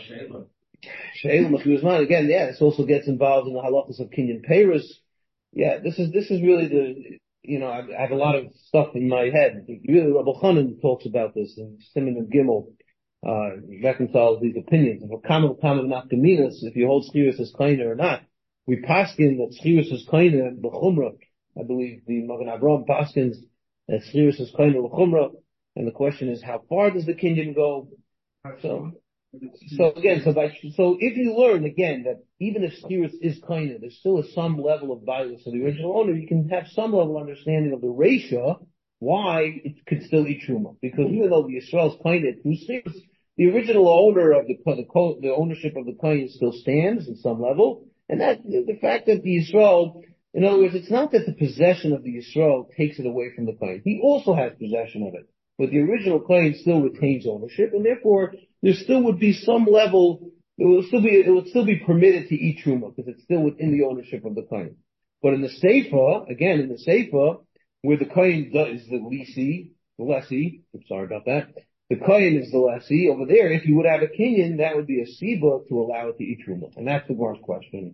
She'el mechira l'zman again. Yeah, this also gets involved in the halachas of kinyan peiros. Yeah, this is this is really the. You know, I, I have a lot of stuff in my head. Really, Rabbi Chanan talks about this in Siman and Gimel, uh, reconciles these opinions. If a kamal kamal nafkaminas, if you hold Schirus as Koine or not, we paskin that Schirus as Koine b'chumra. I believe the Magen Avraham paskins that Schirus as Koine b'chumra. And the question is, how far does the kinyan go? So, so again, so by, so if you learn again that even if Schirus is Koine, there's still a some level of bias of the original owner, you can have some level of understanding of the Reisha, why it could still eat Truma. Because even though the Yisrael's Koine through Schirus, the original owner of the, the, the ownership of the Koine still stands in some level, and that, the fact that the Yisrael, in other words, it's not that the possession of the Yisrael takes it away from the Koine. He also has possession of it. But the original Kohen still retains ownership, and therefore there still would be some level. It will still be it would still be permitted to eat truma because it's still within the ownership of the Kohen. But in the Sefer, again in the Sefer, where the kohen is the lessee, the lessee. I'm sorry about that. The kohen is the lessee. Over there, if you would have a kinyan, that would be a siba to allow it to eat truma, and that's the Gemara's question.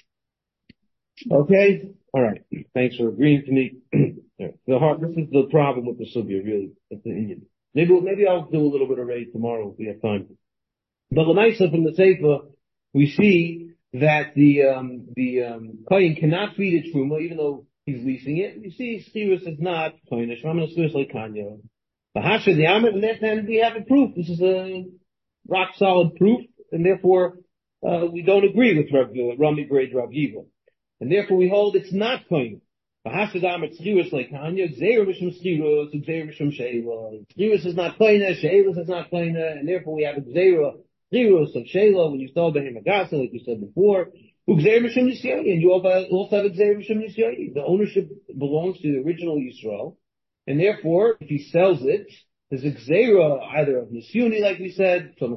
Okay, all right. Thanks for agreeing to me. The hard, this is the problem with the sugya, really. It's the Indian. Maybe maybe I'll do a little bit of raid tomorrow if we have time. But Lamaisa from the Seifa, we see that the um the um kohen cannot feed it truma, even though he's leasing it. You see, Schirus is not kohenish. I'm going to Schirus like Kanya. The Hasha, the Amit, and then we have a proof. This is a rock solid proof, and therefore uh, we don't agree with Rav Rami Grade Rav Yiva. And therefore we hold it's not kohen. The Hasha, the Amit, Schirus like Kanya, Gzeir Mishum Schirus, Gzeir Mishum Sheila. Schirus is not kohenish, Sheila is not kohenish, and therefore we have a Gzeira Schirus of Sheila when you saw Behem Agasa, like you said before. And you also have a Gzeir Mishum Nisyai. The ownership belongs to the original Yisrael, and therefore, if he sells it, there's a Gzeira either of Nisyuni, like we said, there's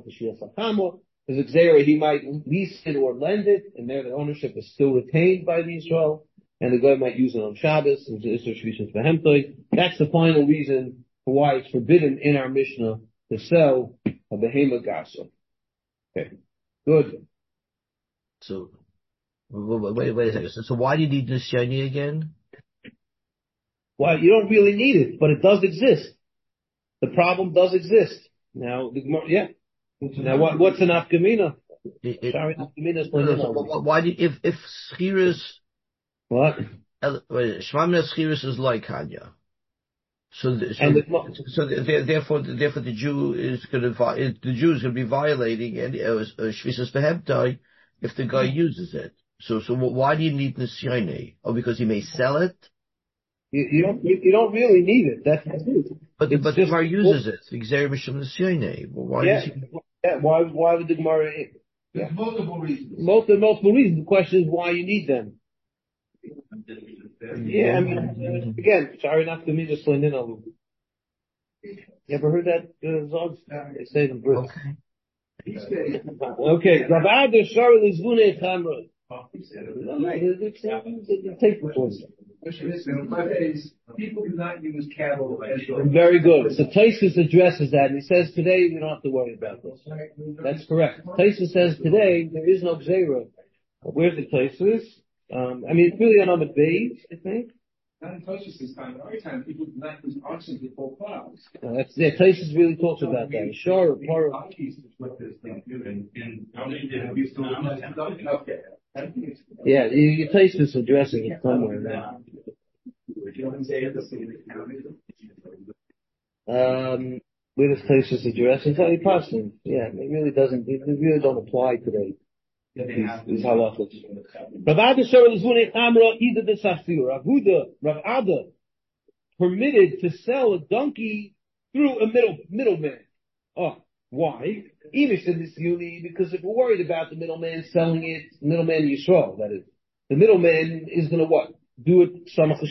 a Gzeira he might lease it or lend it, and there the ownership is still retained by the Yisrael, and the guy might use it on Shabbos, and that's the final reason for why it's forbidden in our Mishnah to sell a Behema Gasa. Okay, good. So, wait, wait a second. So, so why do you need Nisyani again? Well, you don't really need it, but it does exist. The problem does exist. Now, the, yeah. Now, what, what's an afkamina? Sorry, afkamina is no, no, no, why do you, if if Schirus what? Shmamina Schirus is like Kanya. So, the, so, the, so the, therefore, therefore, the Jew is going to the Jew is going to be violating any uh, Shvisas Behemtai if the guy uses it. So, so why do you need Nisyani? Oh, because he may sell it? You, you don't, you, you don't really need it. That's it. But, it's but the Gemara uses it. Xer Mishum Nisyani. Why yeah, does he? Yeah, why, why would the Gemara? There's yeah. multiple reasons. Multiple, multiple reasons. The question is why you need them. Yeah, I mean, again, sorry not to me to slin in on you. Ever heard that, uh, Zog? They say them Brits. Okay. Okay. Rabada Shar Lizvune Chamra. Take the point. People do not use cattle. Very good. So Taisus addresses that, and he says today we don't have to worry about this. That's correct. Taisus says today there is no Gzeira. Where's the Taisus? Um, I mean, it's really on Ahmed Beis, I think. Not in Taisus' time. In our time, people do not use oxen before plows. No, that's yeah. Taisus really talks about that. Sure, part of. Yeah, your Taisus addressing it somewhere now. Um, where does Taisus address it? It's possible. Yeah, it really doesn't. It really don't apply today. These halachas. Rav Ada Shor Lizvunei Chamra Ida B'Safir. Rav Huda, Rav Ada permitted to sell a donkey through a middle middleman. Oh, why? Emish in this uni, because if we're worried about the middleman selling it, middleman Yisrael, that is, the middleman is going to what? Do it.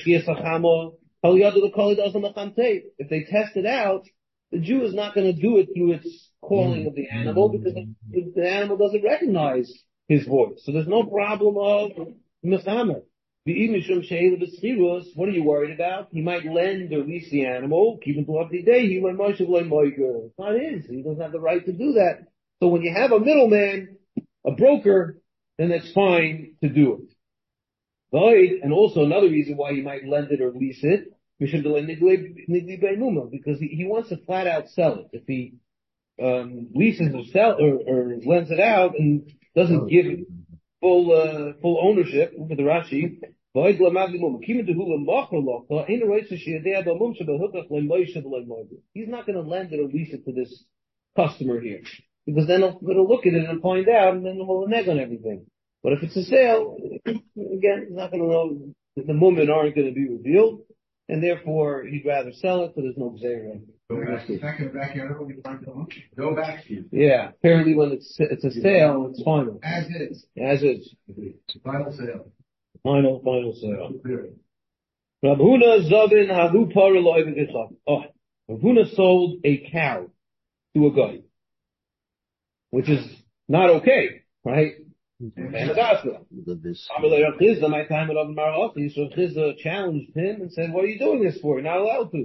If they test it out, the Jew is not going to do it through its calling of the animal because the, the animal doesn't recognize his voice. So there's no problem of mechamer. What are you worried about? He might lend or lease the animal, keep him to up the day. He went Moshe Moiger. It's not his. He doesn't have the right to do that. So when you have a middleman, a broker, then that's fine to do it. And also another reason why you might lend it or lease it, because he, he wants to flat out sell it. If he um, leases or sell or, or lends it out and doesn't give full uh, full ownership, look at the Rashi. He's not going to lend it or lease it to this customer here, because then he'll, he'll look at it and find out, and then he'll neg on everything. But if it's a sale, again, he's not going to know. The moment aren't going to be revealed, and therefore he'd rather sell it, so there's no gzeira. Go back to you. Yeah, apparently when it's it's a sale, it's final. As is. As is. Final sale. Final, final sale. Rav Huna Zavin Hahu Paraloy V'Gichach. Oh, Rav Huna sold a cow to a guy, which is not okay, right? Rav Chizda, my time at Rav Maroti, so Rav Chizda challenged him and said, "What are you doing this for? You're not allowed to."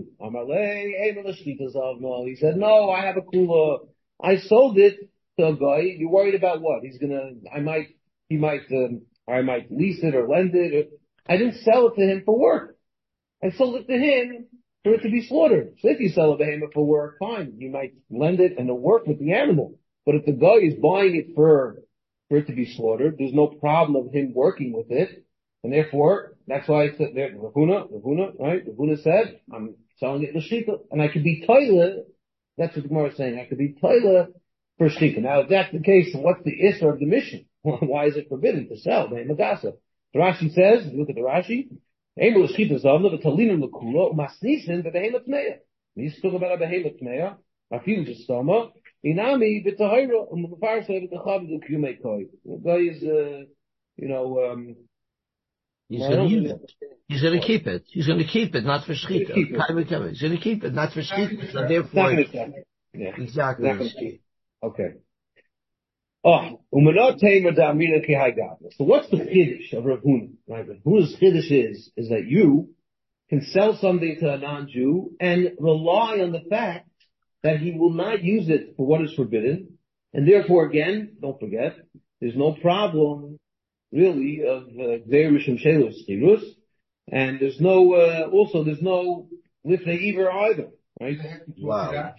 He said, "No, I have a kula. I sold it to a guy. You're worried about what? He's gonna, I might, he might, um, I might lease it or lend it. Or, I didn't sell it to him for work. I sold it to him for it to be slaughtered. So if you sell a behemoth for work, fine. You might lend it and it'll work with the animal. But if the guy is buying it for, for it to be slaughtered, there's no problem of him working with it. And therefore, that's why I said there, Ravuna, Ravuna, right? Ravuna said, I'm selling it in Shita, and I could be toilet. That's what the Gemara is saying. I could be toilet for Shita. Now, if that's the case, what's the issur of the mission? Why is it forbidden to sell the Magasa? The Rashi says, look at the Rashi, Able Shita Zavna, the Talinum Lakula, Masnisin, the Behemoth Meya. He's talking about a Behemoth Meya, a few just Stoma, Inami, Bitahira, and the Fire said, the Chav, the Kumei Koi. The guy is, uh, you know, um, He's going to use it. He's going to keep it. He's going to keep it, not for shchita. He's going to keep it, not for shchita. So therefore, yeah. Exactly. exactly. Okay. Oh, umanot tamer da'amina ki ha'gavna. So what's the chiddush of Rav Huna? Right? Rav Huna's chiddush is is that you can sell something to a non-Jew and rely on the fact that he will not use it for what is forbidden, and therefore, again, don't forget, there's no problem really of Gzeir Mishum Shelos Chirus, and there's no uh, also there's no Lifnei Iver either, right? Wow.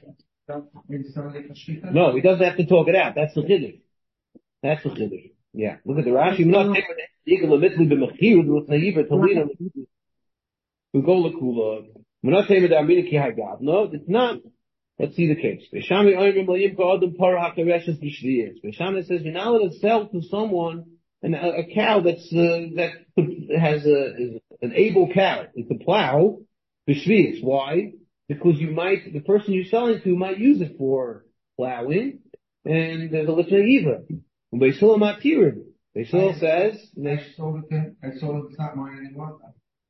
No, he doesn't have to talk it out. That's the chiddush. That's the chiddush. Yeah. Look at the Rashi. Not equal admittedly b'mechir Lifnei Iver Talina. We go lekula. We're not saying that Amina ki hagav. No, it's not. Let's see the case. Beshami oimrim l'yimka adam parah hakareshes b'shviyas. Beshami says you're not allowed to sell to someone And a, a cow that's uh, that has a is an able cow, it's a plow, b'shvius. Why? Because you might the person you're selling to might use it for plowing, and there's a lifnei iva. Beisil matirim. Beisil says I sold it. I sold it. It's not mine anymore.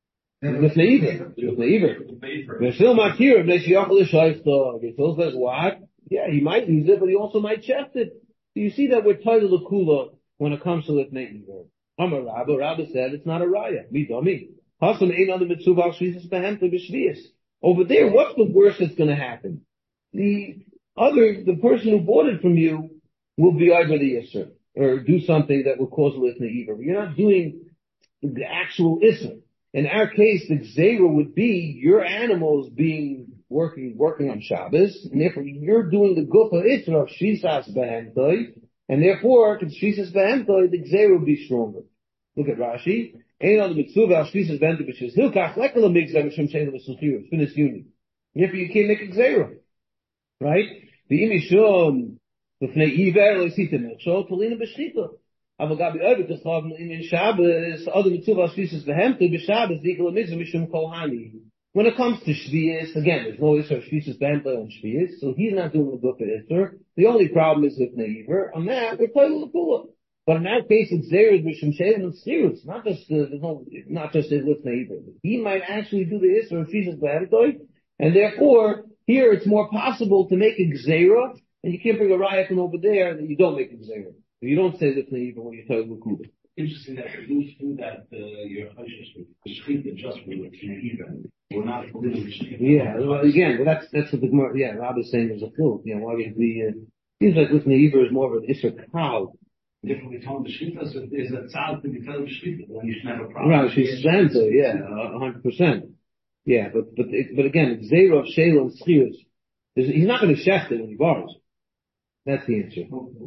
Lifnei iva. Lifnei iva. Beisil matirim. Beisil l'shaysta. Beisil says what? Yeah, he might use it, but he also might chest it. So you see that we're tied to the kula when it comes to Lifnei Iver. Amar Rabba, Rabba said it's not a raya. Me dummy. Hasam ain't on the mitzvah al shvius behemta b'shvius. Over there, what's the worst that's going to happen? The other, the person who bought it from you will be either the Isser, or do something that will cause Lifnei Iver. You're not doing the actual Isser. In our case, the Gzeira would be your animals being working, working on Shabbos, and therefore you're doing the Gufa Isser of Shisas behemta. And therefore, if Shvisas Behemta, the Gzeira would be stronger. Look at Rashi. Ein on the mitzvah al Shvisas Behemta b'shis hilkach lekal amigzah mishum shein l'suchirus. Finis uni. Therefore, you can't make a Gzeira, right? The imishum l'fnei iver lo'isitim nechshol polina b'shchita. Avagabi ovet t'chav in Shabbos other mitzvah al Shvisas Behemta b'Shabbos dikal amigzah mishum kol hani. When it comes to Shvius, again, there's no issue of Shvisas Behemta on Shvius, so he's not doing the book of Isser. The only problem is with Neiver. On that, we're playing the Kula. But in that case, it's there is Mishum Shein and Sirus, not just the, no, not just his with Neiver. He might actually do the Isser of Shvisas Behemta, and therefore, here it's more possible to make a Gzeira, and you can't bring a riot from over there, and you don't make a Gzeira. You don't say with Neiver when you're talking with Kula. Interesting that you do that, uh, your Hashis with Shechita just with Neiver. We're not yeah, well, again, well, that's that's what the Gemara. Yeah, Rob is saying there's a film. You know, why would be? Uh, seems like Lifnei Iver is more of an Isser cow. Differently told the Shechita, so there's a child to be told the Shechita when you should have a problem. Right, she's Santa, yeah, a hundred percent. Yeah, but but it, but again, Zera of Shela and Schius, he's not going to shecht it when he borrows it. That's the answer.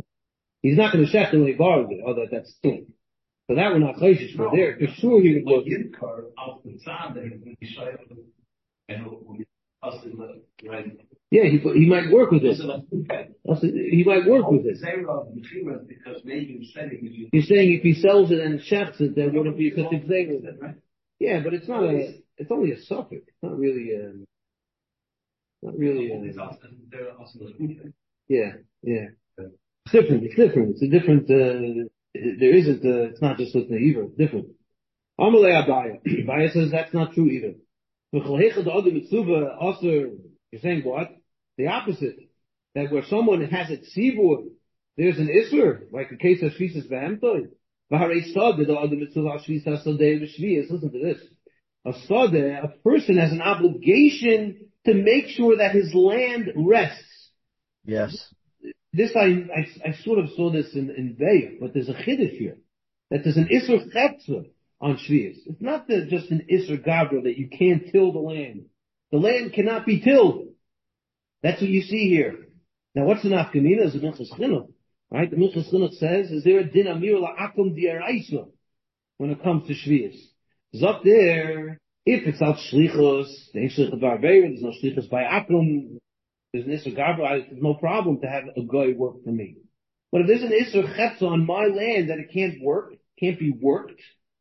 He's not going to shecht it when he borrows it. Oh, that that's still. So that we're not chayshish for there. For sure he would look. Yeah, he he might work with it. He might work with it. You're saying if he sells it and shefts it, there wouldn't be such a gzeira with it, right? Yeah, but it's not a. It's only a suffix. It's not really a. Not really a. Yeah, yeah. It's different. It's different. It's a different. Uh, There isn't, uh, it's not just Lifnei Iver, it's different. Amalei Abaya. Abaya says that's not true either. You're saying what? The opposite. That where someone has a tzivur there's an Isser, like the case of Shvisas V'Amtoi. Listen to this. A Sadeh, a person has an obligation to make sure that his land rests. Yes. This, I, I, I sort of saw this in, in Be'er, but there's a Chiddush here. That there's an Isser Chetza on Shvius. It's not the, just an Isser Gavra that you can't till the land. The land cannot be tilled. That's what you see here. Now what's the nafkamina? Is the Minchas Chinuch. Right? The Minchas Chinuch says, is there a din amir la'akum di'araisa when it comes to Shvius? It's up there, if it's out shlichus, there ain't shlichus barbeir, there's no shlichus by akum, there's an Isser Gavra, there's no problem to have a guy work for me. But if there's an Isser Chetza on my land that it can't work, can't be worked,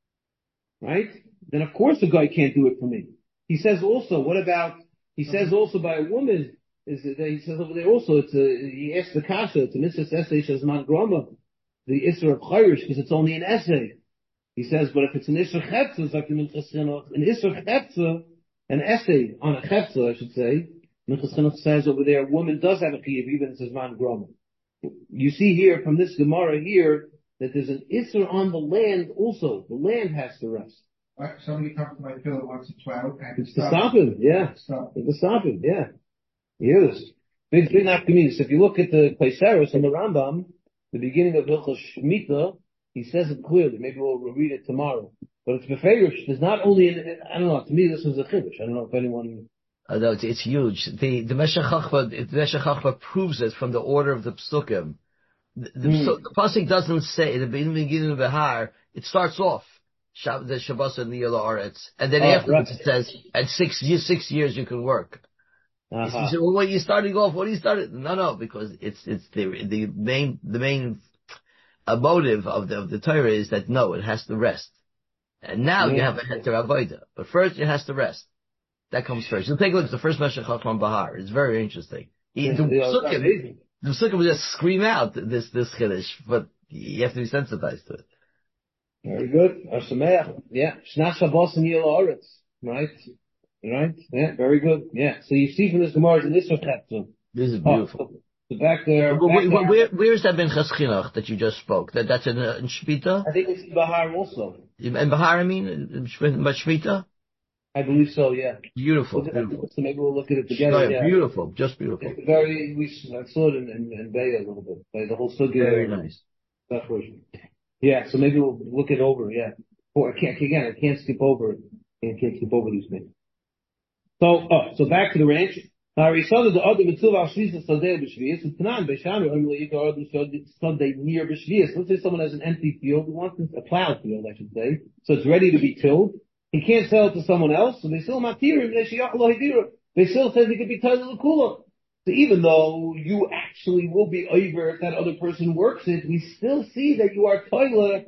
right? Then of course the guy can't do it for me. He says also, what about, he says also by a woman, is that he says over there also, it's a, he asks the kasha, it's a mitzvah essay, shazman groma, the Isser of Chayrish, because it's only an essay. He says, but if it's an Isser Chetza, it's like the Minchas Chinuch, an Isser Chetza, an essay on a Chetza, I should say, Minchas Chinuch says over there, a woman does have a chiyuv, even if it's zman groma. You see here, from this Gemara here, that there's an Isser on the land also. The land has to rest. Right, somebody comes to my field once it's twelve, and It's to stop him, yeah. Stop. It's to stop him, yeah. Yes. Big, big nafkamis. If you look at the Paisaris and the Rambam, the beginning of Hilchos Shemitah, he says it clearly. Maybe we'll read it tomorrow. But it's beferish. There's not only, an, I don't know, to me this was a chiddush. I don't know if anyone... Uh, no, it's, it's huge. The, the Meshech Chochmah, the Meshech Chochmah proves it from the order of the Psukim. The, the, mm. so, the Pasuk doesn't say, the beginning of the Har, it starts off, Shab, the Shabbos and the Aretz, and then oh, afterwards right. It says, at six years, six years you can work. Uh-huh. You say, well, when you're starting off, what do you start? No, no, because it's, it's the, the main, the main uh, motive of the, of the Torah is that no, it has to rest. And now yeah. you have a heter avoda. But first it has to rest. That comes first. You'll take a look at the first Meshech Chochmah Bahar. It's very interesting. Yeah, the Psukim, the Psukim will just scream out this, this Chiddush, but you have to be sensitized to it. Very good. Arsameach. Yeah. Shna Shabbos and Yil Haaretz. Right? Right? Yeah, very good. Yeah. So you see from this Gemara in this Chetza. This is beautiful. Oh, so, so back there. Well, back where, there. Where, where is that Minchas Chinuch that you just spoke? That, that's in, uh, in Shemitah? I think it's in Bahar also. In, in Bahar, I mean? In Shemitah? I believe so, yeah. Beautiful, beautiful. So maybe we'll look at it together. Yeah, yeah. Beautiful, just beautiful. It's very, we I saw it in, in, in Be'er a little bit. By the whole sugya. Very nice. That version. Yeah, so maybe we'll look it over, yeah. Or I can't, again, I can't skip over it. I can't skip over these things. So, oh, so back to the ranch. Now, we saw that the other mitzvah shvisa sadeh b'shvius. It's not b'shanu. I'm like, or the sadeh near b'shvius. Let's say someone has an empty field, he wants a plow field, I should say. So it's ready to be tilled. He can't sell it to someone else, so they still matirim. They still says he could be titled l'kula. So even though you actually will be over if that other person works it, we still see that you are titled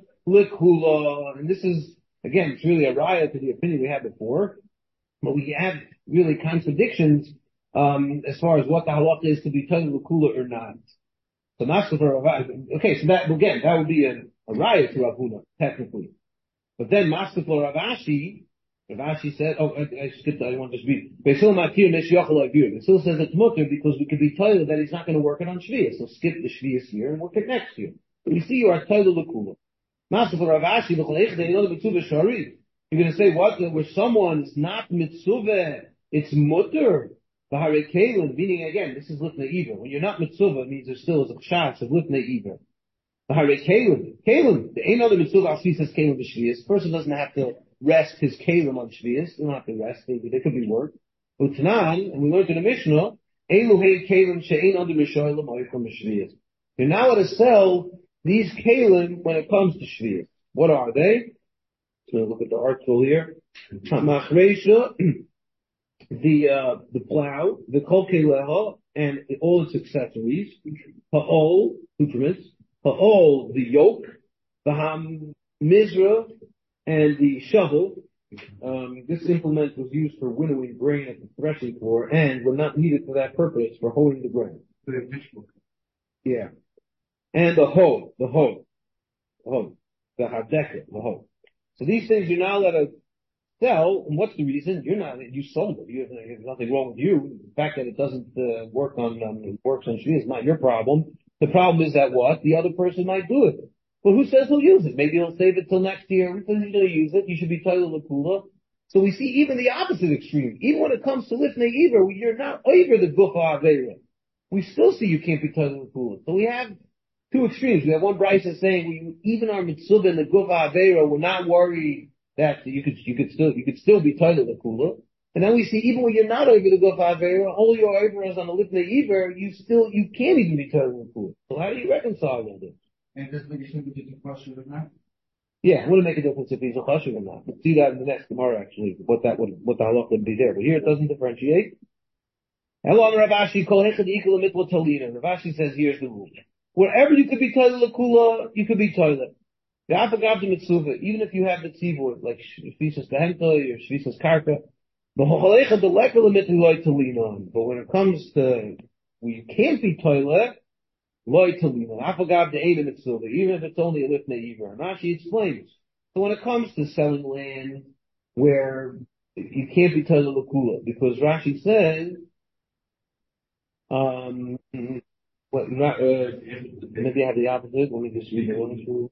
l'kula. And this is, again, it's really a riot to the opinion we had before. But we have really contradictions um, as far as what the halakha is to be titled l'kula or not. So not for Rav Ashi. Okay, so that again, that would be a, a riot to Rav Huna, technically. But then Master for Rav Ashi, Rav Ashi said, oh, I, I skipped, I want to just read. Basil Matir Meshiyachal Agir. Basil says it's mutter because we could be told that he's not going to work it on Shvius. So skip the Shvius year and work it next year. But you see, you are titled l'kula. Master for Rav Ashi, you're going to say what? Where someone's not mitzuvah, it's mutter. Bahare Kalim, meaning again, this is Lifnei Iver. When you're not mitzuvah, it means there still is a chance of Lifnei Iver. Bahare Kalim, Kalim, the ain't other mitzuvah, Shvi says Kalim b'Shvius. Person doesn't have to rest his Kalim on Shvius. They don't have to rest. They, they could be worked. Utanan, and we learned in the Mishnah, Elu Hei Kalim she'ein under Mishoyla Moicham b'Shvius. You're now allowed to sell these Kalim when it comes to Shvius. What are they? So look at the article here. Machresha, the uh, the plow, the kol keleha, and all its accessories. Ha'ol, accoutrements. Ha'ol, the yoke. The ham mizra, and the shovel. Um, this implement was used for winnowing grain at the threshing floor, and was not needed for that purpose for hoeing the grain. Yeah, and the hoe, the hoe, the hoe, the hadeket, the hoe. So these things you're not allowed to sell, and what's the reason? You're not, you sold it. You have, there's nothing wrong with you. The fact that it doesn't uh, work on, um, it works on Shvi is not your problem. The problem is that what? The other person might do it. Well, who says he'll use it? Maybe he'll save it till next year. Who says he's going to use it? You should be toilet l'kula. So we see even the opposite extreme. Even when it comes to lifnei iver, you're not over the gufa aveira. We still see you can't be toilet l'kula. So we have two extremes. We have one Bryce saying we, even our mitzvah and the gufa aveira, we're not worried that you could you could still you could still be toilet l'kula. And then we see even when you're not over the gufa aveira, all your over is on the lifnei iver, you still you can't even be toilet l'kula. So how do you reconcile all this? And does make a difference if it's a chashuv or not? Yeah, it wouldn't make a difference if he's a chashuv or not. We'll see that in the next Gemara actually, what that would, what the halach would be there. But here it doesn't differentiate. Hello, Rav Ashi, kol hechad equal mitla tolina. Rav Ashi says here's the rule. Wherever you could be toilet l'kula, you could be toilet. Even if you have the tzivur, like shvisas behemta or shvisas karka, but when it comes to, well, you can't be toilet, loy talina. Afagav the Eidim Mitzvah, even if it's only a lifnei iver. Rashi explains. So when it comes to selling land where you can't be toilet l'kula, because Rashi says, um, what, not, uh, maybe I have the opposite. Let me just read the one.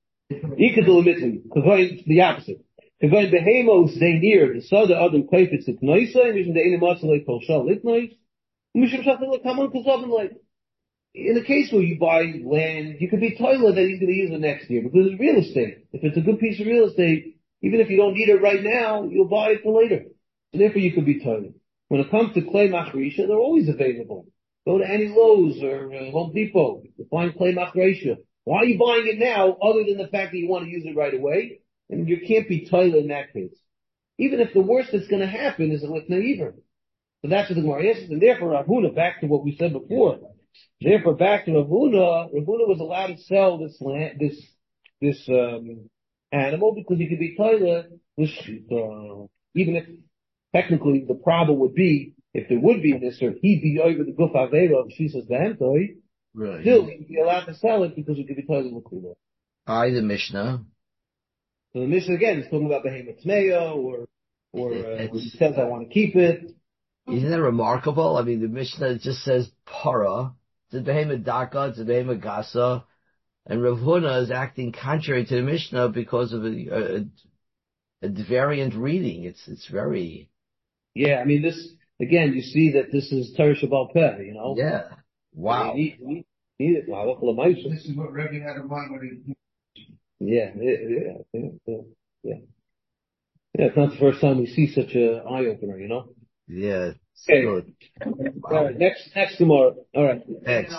Because the opposite. Because behemos they near the sada adam kaifetz at noisa, and the Eidim Matzalei kol shal litnois. Mishum shachtel come on kazavim like. In the case where you buy land, you could be toilet that he's going to use it next year because it's real estate. If it's a good piece of real estate, even if you don't need it right now, you'll buy it for later. So therefore you could be toilet. When it comes to clay machrisha, they're always available. Go to any Lowe's or uh, Home Depot to find clay machrisha. Why are you buying it now other than the fact that you want to use it right away? And you can't be toilet in that case. Even if the worst that's going to happen is a lifnei iver. So that's what the Gemara answers. And therefore, Rav Huna, back to what we said before, therefore, back to Rav Huna, Rav Huna was allowed to sell this land, this this um, animal because he could be toilet. Which, uh, even if technically the problem would be if there would be an issur, he'd be over the guf avera of shisas behemtoi. Right. Still, he'd be allowed to sell it because he could be toilet l'kula. I the Mishnah. So the Mishnah again is talking about behemoth tmeya, or or uh, he says I want to keep it. Isn't that remarkable? I mean, the Mishnah just says para. It's a behemoth daka, it's a behemoth gasa, and Rav Huna is acting contrary to the Mishnah because of a, a, a variant reading. It's it's very. Yeah, I mean this again. You see that this is Torah Shabbal Peh, you know. Yeah. Wow. He, he, he, he, this is what Rebbe had in mind when he. Yeah, yeah, yeah, yeah, yeah. Yeah, it's not the first time we see such a eye opener, you know. Yeah. Okay. Good. Wow. All right, next, next tomorrow. All right. Next.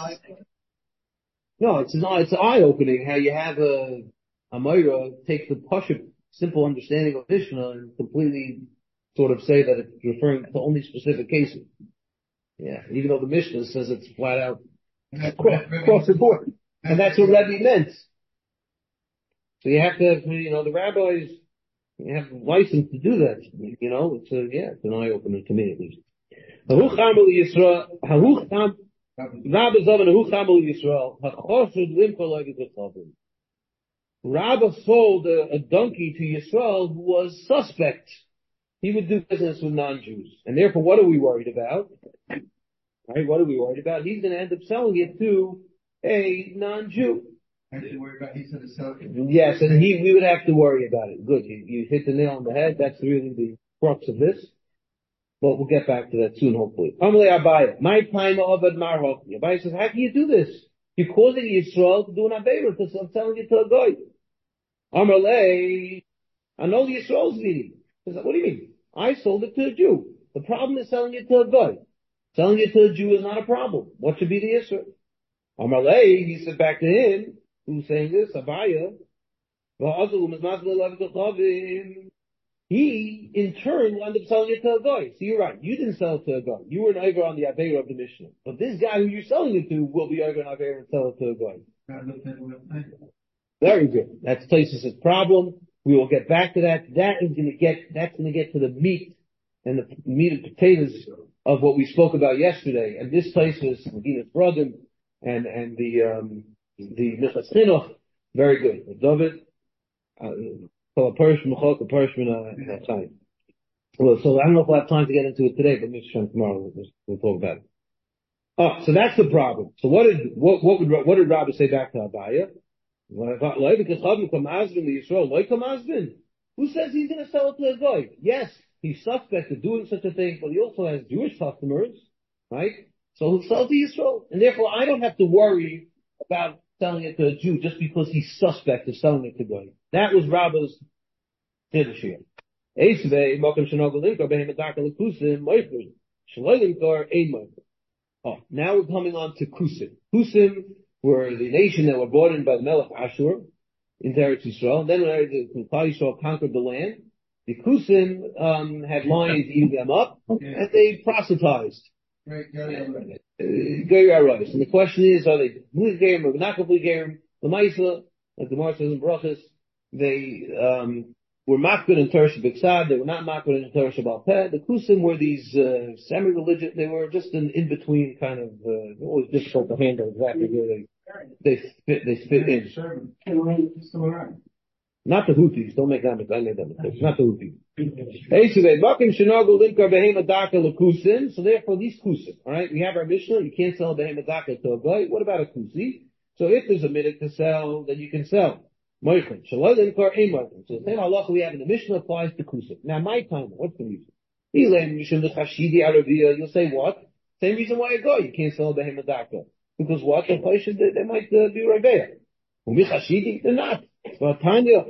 No, it's not. It's eye opening how you have a a Moira take the Pasha simple understanding of Mishnah and completely sort of say that it's referring to only specific cases. Yeah, even though the Mishnah says it's flat out across, across the board, and that's what Rebbe meant. So you have to, you know, the rabbis you have license to do that. You know, it's a, yeah, it's an eye opener to me at least. Hahu chamel Yisrael, hahu cham, Rabbi Zavan hahu chamel Yisrael, hachoshed limko loigit v'chavim. Rabbi sold a, a donkey to Yisrael who was suspect. He would do business with non-Jews, and therefore, what are we worried about? Right? What are we worried about? He's going to end up selling it to a non-Jew. About, he said so. Yes, and he, we would have to worry about it. Good. You, you hit the nail on the head. That's really the crux of this. But we'll get back to that soon, hopefully. Amalei Abaye. My time of Admarhoch. Abaye says, how can you do this? You're causing Yisrael to do an Aveira because I'm selling it to a guy. Amalei. I know the Yisrael's meaning. What do you mean? I sold it to a Jew. The problem is selling it to a guy. Selling it to a Jew is not a problem. What should be the issue? Amalei, he said back to him, who's saying this, Abaya, he, in turn, wound up selling it to a guy. So you're right, you didn't sell it to a guy. You were an over on the Aveira of the Mishnah. But this guy who you're selling it to will be over on Aveira and sell it to a guy. Very good. That's Tosfos' problem. We will get back to that. That is going to get, that's going to get to the meat and the meat and potatoes of what we spoke about yesterday. And this Tosfos, Medina's brother, and, and the, um, the Minchas Chinuch, very good. David, so a person, a person, time. Well, so I don't know if we'll have time to get into it today, but maybe tomorrow we'll, we'll talk about it. Oh, so that's the problem. So what did, what, what would, what did Rabbi say back to Abaya? Who says he's going to sell it to a guy? Yes, he's suspect of doing such a thing, but he also has Jewish customers, right? So he'll sell to Yisrael. And therefore I don't have to worry about selling it to a Jew just because he's suspect of selling it to a guy. That was Rabbi's Kiddush here. Oh, now we're coming on to Kusim. Kusim were the nation that were brought in by the Melech Ashur into Eretz Yisrael. Then when the Klal Yisrael conquered the land, the Kusim um, had lions eating them up, and they proselytized. Right, Gary And the question is, are they completely gerim or not completely gerim? The Maisa, like the Gemara says in Brachos, they um, were makbid in Torah B'Ksad, they were not makbid in Torah Shabbat Peh. The Kusim were these uh, semi-religious, they were just an in-between kind of, uh, always difficult to handle exactly where they, they fit, they fit in. Not the Houthis, don't make that mistake, I made that mistake, not the Houthis. So therefore these Kusim, alright, we have our Mishnah, you can't sell a Behema Daka to a guy, what about a Kusi? So if there's a minute to sell, then you can sell. Moichin. So the same halacha we have in the Mishnah applies to Kusim. Now my time, what's the reason? You'll say what? Same reason why a guy, you can't sell a Behema Daka. Because what? They, they might uh, be Rabeah. They're not. But Tanya,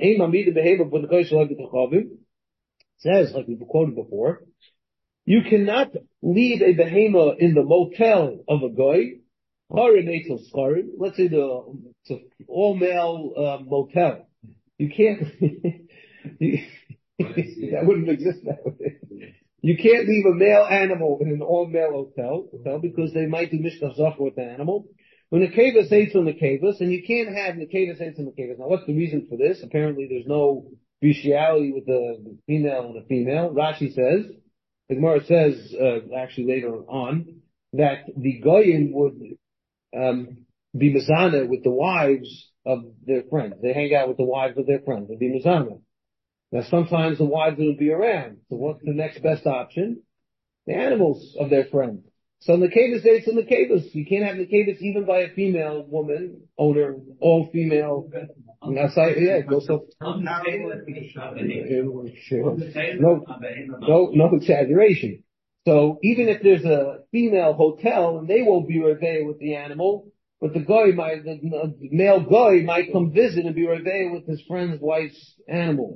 says, like we've quoted before, you cannot leave a behema in the motel of a guy. Let's say the it's an all male uh, motel. You can't. you, that wouldn't exist that way. You can't leave a male animal in an all male hotel, hotel because they might do mishkach zachor with the animal. When the kavas hates on the kavas, and you can't have the kavas hates on the kavas. Now, what's the reason for this? Apparently, there's no bestiality with the female and the female. Rashi says, the Gemara says, uh, actually later on, that the goyim would um, be mizana with the wives of their friends. They hang out with the wives of their friends. They'd be mizana. Now, sometimes the wives would be around. So, what's the next best option? The animals of their friends. So in the kavas, it's in the kavas. You can't have the kavas even by a female woman, owner, all female. Yeah, go so. No, no, no exaggeration. So even if there's a female hotel and they won't be revey with the animal, but the guy might, the male guy might come visit and be revey with his friend's wife's animal.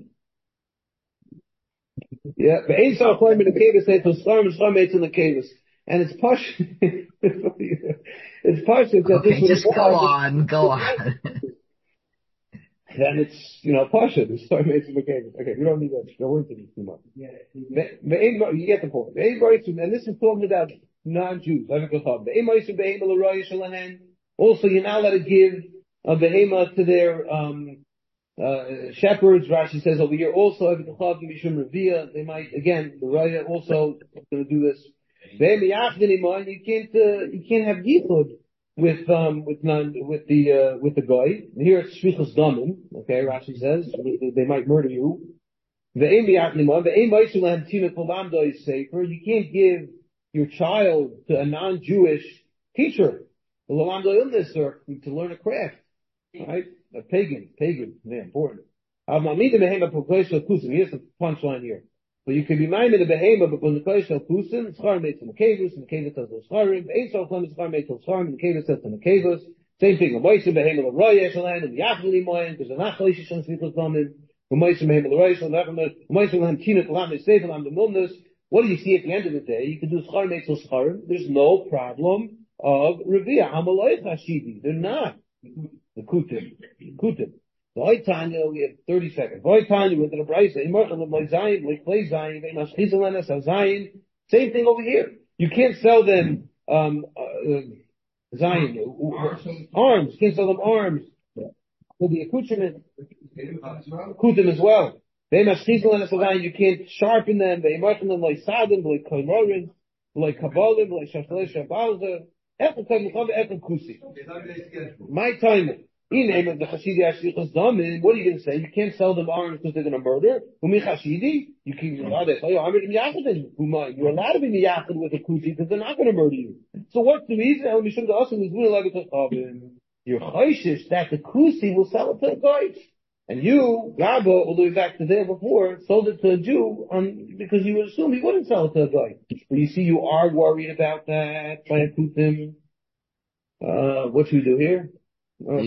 Yeah, but ain't so according to the kavas, it's storm, storm in the kavas. And it's posh. It's posh. Okay, just go on, go on. Then it's, you know, posh. It's storm in the kavas. Okay, we don't need to go into this too much. Yeah. You get the point. And this is talking about non-Jews. Also, you're not allowed to give a behema to their, um, Uh, shepherds. Rashi says over here also, they might, again, the Raya also going to do this. You can't, uh, you can't have yichud with, um, with non, with the, uh, with the guy. Here it's shvichus damim. Okay, Rashi says, they might murder you. You can't give your child to a non-Jewish teacher, or to learn a craft. Right? A pagan, pagan, yeah, important. Here's the punchline here. So you can be minded of behema, but when the kodesh al kusin, schar mates in the kavus, and the kavus says the scharim, ain't so fun, schar mates al scharim, and the kavus says in the kavus. Same thing, a moisim behema the roya shalan, and the yachli moyen, because the nachalish shan svichos domin, a moisim behema the roya shalan, a moisim lam tinat lam nesefel lam the mulnus. What do you see at the end of the day? You can do schar mates al scharim. There's no problem of revia. Amaloich hashidi. They're not. The kutim. Kutim. The Oitanya, we have thirty seconds. The Oitanya, with the Braisa, Imorchel, the Moizayin, Moichlei Zayin, Mashchizalenas, Zayin. Same thing over here. You can't sell them, um, uh, Zayin. Arms. You can't sell them arms. For the accoutrement. Kutim as well. They Mashchizalenas, Zayin. You can't sharpen them. They Imorchel them like Sadin, like Koimorin, like Kabbalim, like Shaflesh, Shabalza. My time. What are you going to say? You can't sell them arms because they're going to murder. You can, you're allowed to be miyachid with a kusi because they're not going to murder you. So what's the reason? You're chayshish that the kusi will sell it to a guy. And you, Rabba, all the way back to there before, sold it to a Jew on, because you would assume he wouldn't sell it to a guy. But you see, you are worried about that, trying to prove him. Uh, what should we do here? Uh,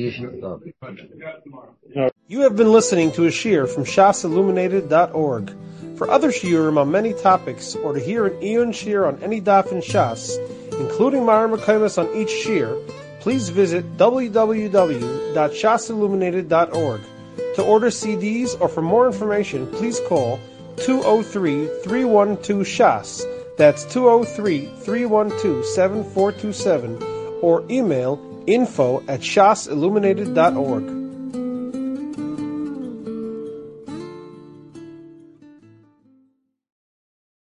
you have been listening to a shiur from shas illuminated dot org. For other shiurim on many topics, or to hear an Iyun shiur on any daf in Shas, including Mara Mekaymas on each shiur, please visit w w w dot shas illuminated dot org. To order C Ds or for more information, please call two oh three, three one two, S H A S. That's two oh three, three one two, seven four two seven. Or email info at shas illuminated dot org.